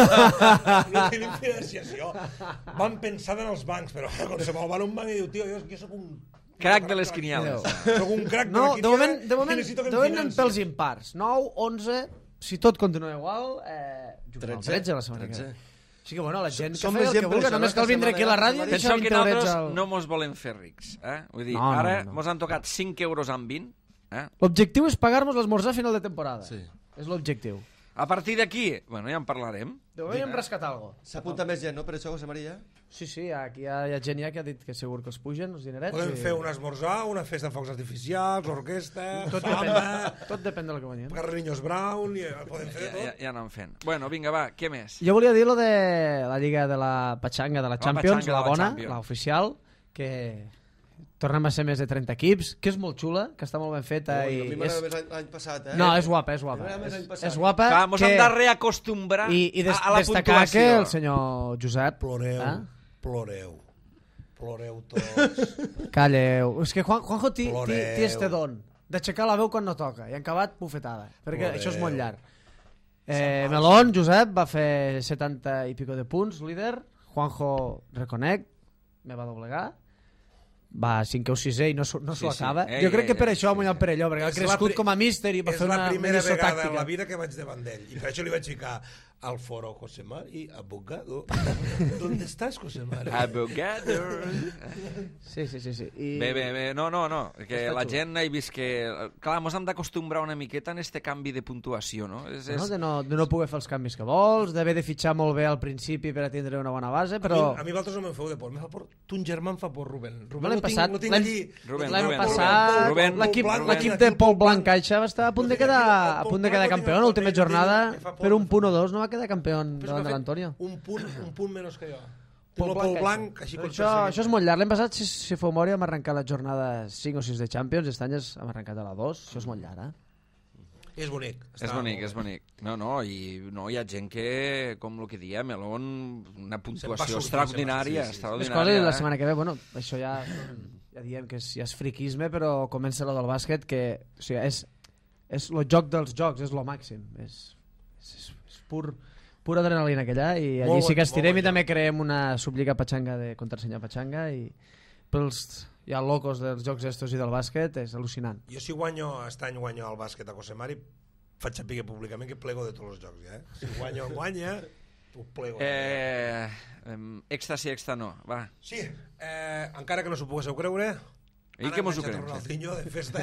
No tenim financiació. Vam pensar en els bancs, però qualsevol va a un banc i diu, tio, jo, jo soc un... Crac de les quinieles. Soc un crac No, de de la moment, quiniela de i moment, necessito que de em moment anem financi. pels impars. nou, onze, si tot continua igual, eh, juguem al tretze la setmana que ve. tretze. Així que bueno, la gent que Som faci més el que gent per vulgui, això, només no? cal vindre aquí a la ràdio i deixar Penseu vint que eurets nosaltres al... no mos volem fer rics. Eh? Vull dir, No, no, ara no. mos han tocat cinc euros amb vint. Eh? L'objectiu és pagar-nos l'esmorzar a final de temporada. Sí. És l'objectiu. A partir d'aquí, bueno, ja en parlarem. De moment hem rascat algo. S'apunta més gent, no? Per això, José Maria? Sí, sí, aquí hi ha, hi ha gent ja que ha dit que segur que els pugen, els dinerets. Podem i- fer un esmorzar, una festa de focs artificials, orquestra, Tot samba, depèn, tot depèn del que guanyem. Carriños Brown, i podem fer Ja, de ja, tot. ja anem fent. Bueno, vinga, va, què més? Jo volia dir lo de la lliga de la Patxanga, de la Champions, Patxanga la de la bona, Champions. la oficial, que tornem a ser més de trenta equips, que és molt xula, que està molt ben feta. Ui, i a mi és... m'agrada més l'any- l'any passat, eh? No, és guapa, és guapa. M'agrada més l'any És, passat. és guapa. Clar, mos que... hem de reacostumbrar I, i des, a, a la destacar puntuació. que el senyor Josep... Ploreu, Eh? ploreu, ploreu tots. Calleu. És que Juan, Juanjo té Ploreu. este don d'aixecar la veu quan no toca i en acabat bufetada, perquè Ploreu. això és molt llarg. Eh, Melón, Josep, va fer setanta i pico de punts, líder. Juanjo, reconec, me va doblegar. Va cinquè o sisè i no, s'ho- no s'ho Sí, sí. acaba. Ei, jo crec que ei, per ei, això ha sí, guanyat sí. per allò, perquè ha És la crescut pri- com a míster i va És fer la una primera medició vegada tàctica. en la vida que vaig davant d'ell. I per això li vaig ficar al foro José Mari, abogado. ¿Dónde estás, José Mari? Abogado. Sí, sí, sí. sí. I... Bé, bé, bé, no, no, no, que Està la xulo. gent he vist que... Clar, mos hem d'acostumbrar una miqueta en este canvi de puntuació, no? És, No, és... de, no, de no poder fer els canvis que vols, d'haver de fitxar molt bé al principi per a tindre una bona base, però... A mi, a mi vosaltres no me'n feu de por. Me fa por. Ton germà em fa por, Rubén. No, Rubén l'any lo tinc, passat, lo tinc l'any- allí. Rubén, L'any Rubén, passat Rubén, l'equip Rubén, l'equip Rubén. de Pol Blanc Caixa va estar a punt de Lo tinc quedar aquí, a el punt de Pol quedar Blanc lo campió tinc en l'última aquí, jornada, me fa por, per un me fa punt o por. dos no va quedar campió Però és davant que de ha l'Antonio. fet Un punt, un punt menys que jo. Pol Tinc el Pol Blanc, així Però com això, això és molt llarg. L'any passat, si, si feu memòria, hem arrencat la jornada cinc o sis de Champions, i aquest any és- hem arrencat a la dos. Això és molt llarg, eh? És bonic. És Està bonic, molt és bé. bonic. No, no, i no, hi ha gent que, com el que dia, Melón, una puntuació sortir, extraordinària, sí, sí, sí. Les extraordinària. coses la eh? setmana que ve, bueno, això ja, ja diem que és, ja és friquisme, però comença lo del bàsquet, que o sigui, és, és el joc dels jocs, és lo màxim. És, és, és, és pur, pura adrenalina aquella, i allí Molt sí que bon- estirem molt i bon també creem una subliga patxanga de contrasenya patxanga, i pels ja locos dels jocs estos i del bàsquet és al·lucinant. Jo si guanyo, aquest any guanyo el bàsquet a José Mari, faig saber públicament que plego de tots els jocs, ja, eh? Si guanyo, guanya, ho plego. Eh, em, extra sí, extra no, va. Sí, eh, encara que no s'ho poguéssiu creure, I què mos ho enganxat creiem? Ronaldinho de festa.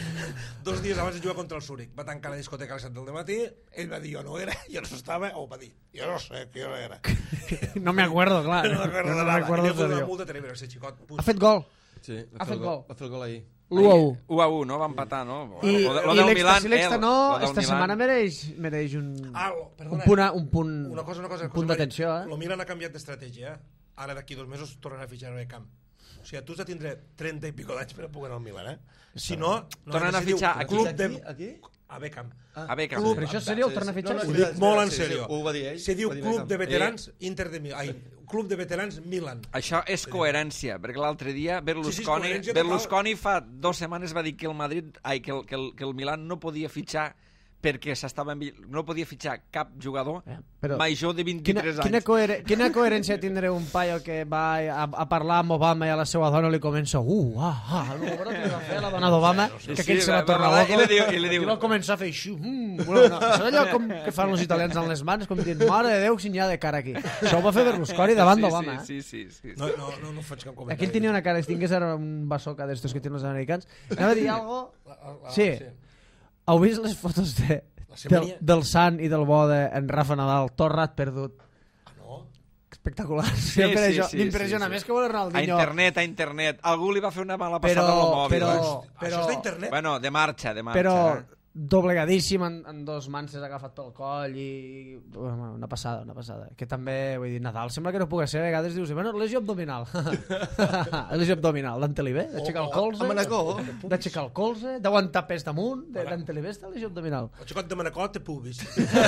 Dos dies abans de jugar contra el Zúrich. Va tancar la discoteca a les set del matí, ell va dir jo no era, jo no estava, o va dir jo no sé, que jo no era. No me acuerdo, clar. No m'acordo de me nada. I acuerdo li en ha fotut una serio. multa terrible, ese xicot. Ha fet gol. Sí, Ha va fet fer el gol. gol. Va fer el gol ahir. l'u a u. u a u, no? Va empatar, no? I, Lo de- lo i del l'extra Milan, sí, l'extra eh, no, lo del esta Milan. setmana mereix, mereix un, Ah, un perdona. punt, un punt, Una cosa, una cosa. un punt d'atenció, eh? El Milan ha canviat d'estratègia, eh? Ara d'aquí dos mesos tornen a fitxar en el camp. O sigui, tu has de tindre trenta i pico d'anys per a poder anar al Milan, eh? Si no... no Tornen a se diu fitxar aquí, Club Aquí, de... aquí? A Beckham. A Beckham. Club- Però això seria el tornar a fitxar? No, no, Ho espera, dic molt en espera, sí, sèrio. sí, ho va dir ell. Se diu ho va dir Club Beckham. de Veterans Inter de Milán. Ai, Club de Veterans Milan. Això és coherència, perquè l'altre dia Sí, sí, és Berlusconi, coherència total. Berlusconi fa dues setmanes va dir que el Madrid, ai, que el, que el, que el Milan no podia fitxar perquè s'estava envi... no podia fitxar cap jugador Eh, però major de Quina, vint-i-tres quina, anys. coher quina coherència tindré un paio que va a, a parlar amb Obama i a la seva dona li comença uh, ah, ah, el número que va fer la dona d'Obama, que aquell Sí, se va va tornar parlar loco i li diu- i li diu- va començar a fer així mm, bueno, no, això és allò com que fan els italians amb les mans com dient, mare de Déu, si n'hi ha de cara aquí. Això ho va fer Berlusconi davant sí, d'Obama, eh? sí, sí, sí, sí. No, no, no, no faig cap comentari. Aquí ell tenia una cara, si tingués ara un basoca d'estos que tenen els americans. Anava a dir algo... La, la, la, Sí. Heu vist les fotos de, La del, Semenya. del Sant i del bo de en Rafa Nadal, tot rat perdut? Ah, no? Espectacular. Sí, Sempre sí, això sí, m'impressiona sí, sí. més que voler A Ronaldinho. internet, a internet. Algú li va fer una mala Però, passada al mòbil. però, eh? però, Això és d'internet? Bueno, de marxa, de marxa. però eh? doblegadíssim en, en dos mans s'ha agafat pel coll i bueno, una passada, una passada que també, vull dir, Nadal sembla que no pugui ser a vegades dius, bueno, lesió abdominal lesió abdominal d'Antelibé, d'aixecar el colze A Manacor. d'aixecar el colze, d'aguantar pes damunt d'Antelibé està lesió abdominal El xicot de Manacor té pubis.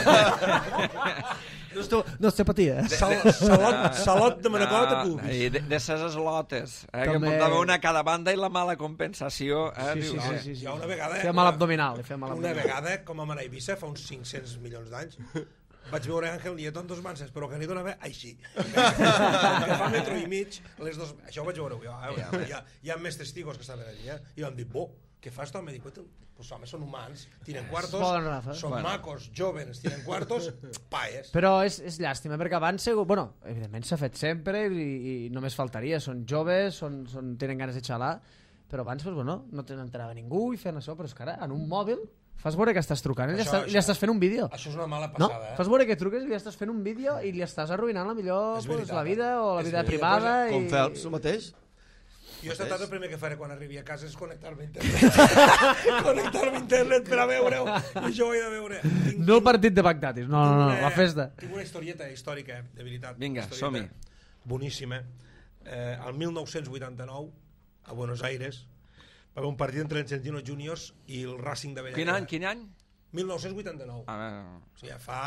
no és, tu, no és tepatia Sal, salot, salot de Manacor té Ah, pubis. i de, de ses eslotes, eh, que També- portava una a cada banda i la mala compensació. Eh, sí, dius, sí, eh, sí, sí, sí. Hi ha una vegada... feia mal abdominal, li feia mal Una abdominal. vegada, com a anar a Eivissa, fa uns cinc-cents milions d'anys, vaig veure Àngel Nieto en dos manses, però que n'hi donava així. Que fa metro i mig, les dos... Això ho vaig veure jo. Eh? Hi, ha, hi ha més testigos que estaven allà. Eh? I vam dir, bo, què fas tu? Em dic, pues home, són humans, tienen quartos, poden, Rafa. són Bueno. macos, jóvens, tienen quartos, paes. Però és, és llàstima, perquè abans, segur, bueno, evidentment s'ha fet sempre i, i només faltaria, són joves, són, són, tenen ganes de xalar, però abans, pues, bueno, no te n'entrava ningú i feien això, però és que ara, en un mòbil, fas veure que estàs trucant i li, Això- estàs, li això- estàs fent un vídeo. Això és una mala No? passada, Fas eh? veure que truques i li estàs fent un vídeo i li estàs arruïnant la millor És pues, veritat, la vida o la és vida veritat. privada. Com i... Phelps, el mateix? Jo he estat el primer que faré quan arribi a casa és connectar-me a internet. connectar-me a internet per a veure-ho. I això ho he de veure. Tinc, No el partit de Bagdatis, no, no, no, una- la festa. Tinc una historieta històrica, de veritat. Vinga, Historieta som-hi. Boníssima. Eh, el mil nou-cents vuitanta-nou, a Buenos Aires, va haver un partit entre Argentinos Juniors i el Racing de Avellaneda. Quin any, quin any? mil nou-cents vuitanta-nou. A veure, O sigui, ja fa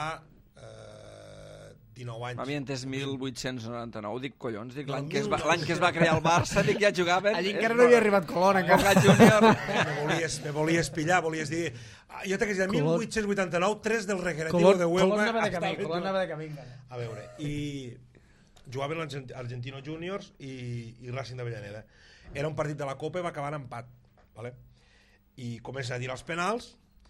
eh, dinou anys. m'havia entès mil vuit-cents noranta-nou, dic collons, dic No, l'any que, es va, mil nou-cents. l'any que es va crear el Barça, dic ja jugaven... Allí eh, encara no havia arribat Colón, encara. Boca Júnior. Me volies, me volies pillar, volies dir... Ah, jo t'hagués dit, Colón. mil vuit-cents vuitanta-nou, tres del Recreativo Colón, de Colón Huelva... anava de camí, estaven- Colón anava de camí. encara. A veure, i jugaven l'Argent- Argentino Juniors i, i Racing d'Avellaneda. Era un partit de la Copa i va acabar en empat. Vale? I comença a tirar els penals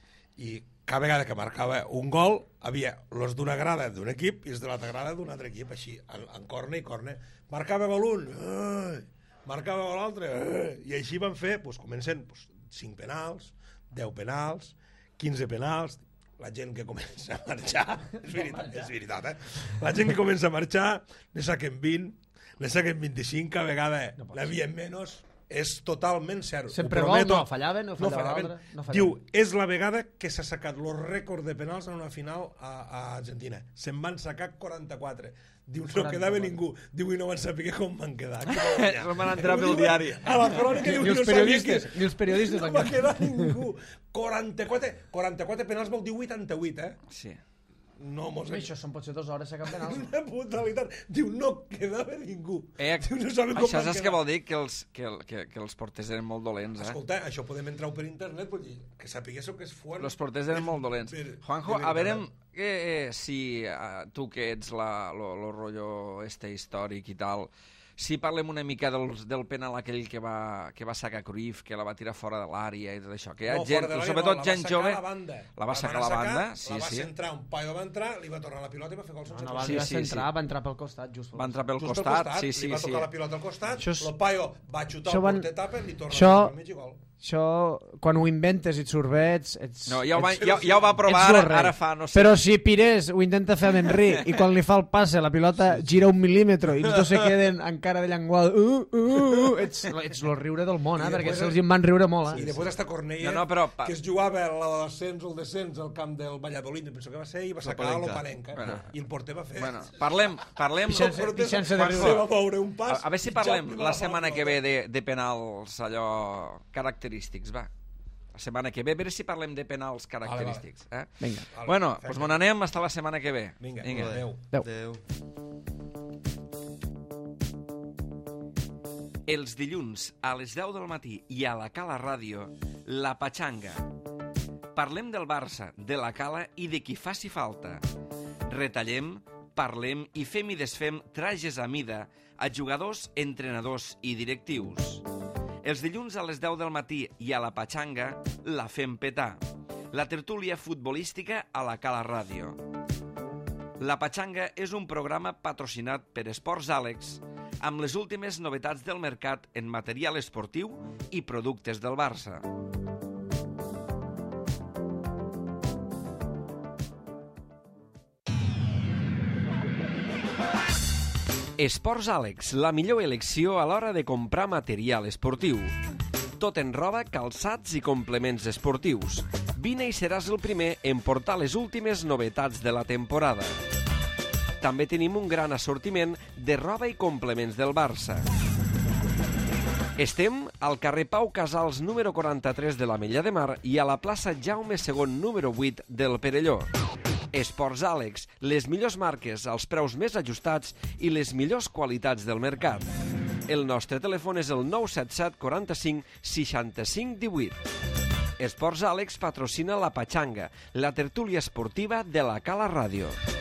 i cada vegada que marcava un gol havia els d'una grada d'un equip i els de l'altra grada d'un altre equip, així, en, en corna i corna. Marcava gol un, eh, marcava gol l'altre, eh, i així van fer, doncs, comencen doncs, cinc penals, deu penals, quinze penals, la gent que comença a marxar, és veritat, és veritat, eh? La gent que comença a marxar, ne saquen vint, ne saquen vint-i-cinc, cada vegada n'havien menys, és totalment zero. Sempre Ho gol, prometo. no, fallaven, no No fallava fallaven. l'altre, no fallaven. Diu, és la vegada que s'ha sacat el rècord de penals en una final a, a Argentina. Se'n van sacar quaranta-quatre. Diu, no quaranta-quatre. quedava ningú. Diu, i no van saber com van quedar. Com van guanyar. Se'n van entrar pel diari. A la crònica diu, Ni els no sabia periodistes, que- ni els periodistes no van va quedar ningú. quaranta-quatre, quaranta-quatre penals vol dir vuitanta-vuit, eh? Sí. No mos... Home, això són potser dues hores a cap penal. Una brutalitat. Diu, no quedava ningú. Eh, Diu, no saben com això van saps què quedar. vol dir? Que els, que, el- que, que els porters eren molt dolents, eh? Escolta, això podem entrar per internet, vull dir, que sapiguéssiu que és fort. Els porters eren molt dolents. Per- Juanjo, per a veure veritat. eh, eh, si eh, tu que ets la, lo, lo rotllo este històric i tal, si parlem una mica del, del penal aquell que va, que va sacar Cruyff, que la va tirar fora de l'àrea i tot això, que hi ha No, gent, fora de l'àrea sobretot no, gent la va jove... sacar a la banda. La va sacar a la van banda, sí, la va sí. centrar, un paio va entrar, li va tornar la pilota i va fer gol sense No, tocar. va, Sí, va sí, centrar, sí. va entrar pel costat, just. Va entrar pel Just costat, pel sí, sí, li va sí. tocar la pilota al costat, Això és- el paio va xutar Això el van- porter tapa, li torna això- al mig i gol. Això, quan ho inventes i et surt bé, ets... ets No, ja ho, va, ets- ja, ja ho va provar, ets lo ara, rei. ara fa, no sé... Però si Pires ho intenta fer amb Henry i quan li fa el passe la pilota gira un mil·límetre i els dos se queden encara de llenguada, uh, uh, uh, ets, ets lo riure del món, eh? I perquè després- se'ls en van riure molt. I Eh? després està Cornellà, No, no, però pa- que es jugava l'ascens o el descens al camp del Valladolid, penso que va ser, i va sacar L'Oparenca. l'Oparenca. Bueno. I el porter va fer... Bueno, parlem... parlem Pixant-se- El porter pixant-se de va- riure. se va moure un a, pas... a veure si i parlem Xavi la va setmana la que ve pilota. de, de penals allò característics, va. La setmana que ve, a veure si parlem de penals característics. Eh? Vinga. Vale, Bueno, perfecte. doncs me n'anem hasta la setmana que ve. Vinga, Vinga. adéu. Adéu. Adéu. Els dilluns a les deu del matí i a la Cala Ràdio, La Patxanga. Parlem del Barça, de la Cala i de qui faci falta. Retallem, parlem i fem i desfem trajes a mida a jugadors, entrenadors i directius. Els dilluns a les deu del matí i a la Patxanga la fem petar. La tertúlia futbolística a la Cala Ràdio. La Patxanga és un programa patrocinat per Esports Àlex amb les últimes novetats del mercat en material esportiu i productes del Barça. Esports Àlex, la millor elecció a l'hora de comprar material esportiu. Tot en roba, calçats i complements esportius. Vine i seràs el primer en portar les últimes novetats de la temporada. També tenim un gran assortiment de roba i complements del Barça. Estem al carrer Pau Casals número quaranta-tres de l'Ametlla de Mar i a la plaça Jaume segon número vuit del Perelló. Esports Àlex, les millors marques als preus més ajustats i les millors qualitats del mercat. El nostre telèfon és el nou set set quaranta-cinc seixanta-cinc divuit. Esports Àlex patrocina la Patxanga, la tertúlia esportiva de la Cala Ràdio.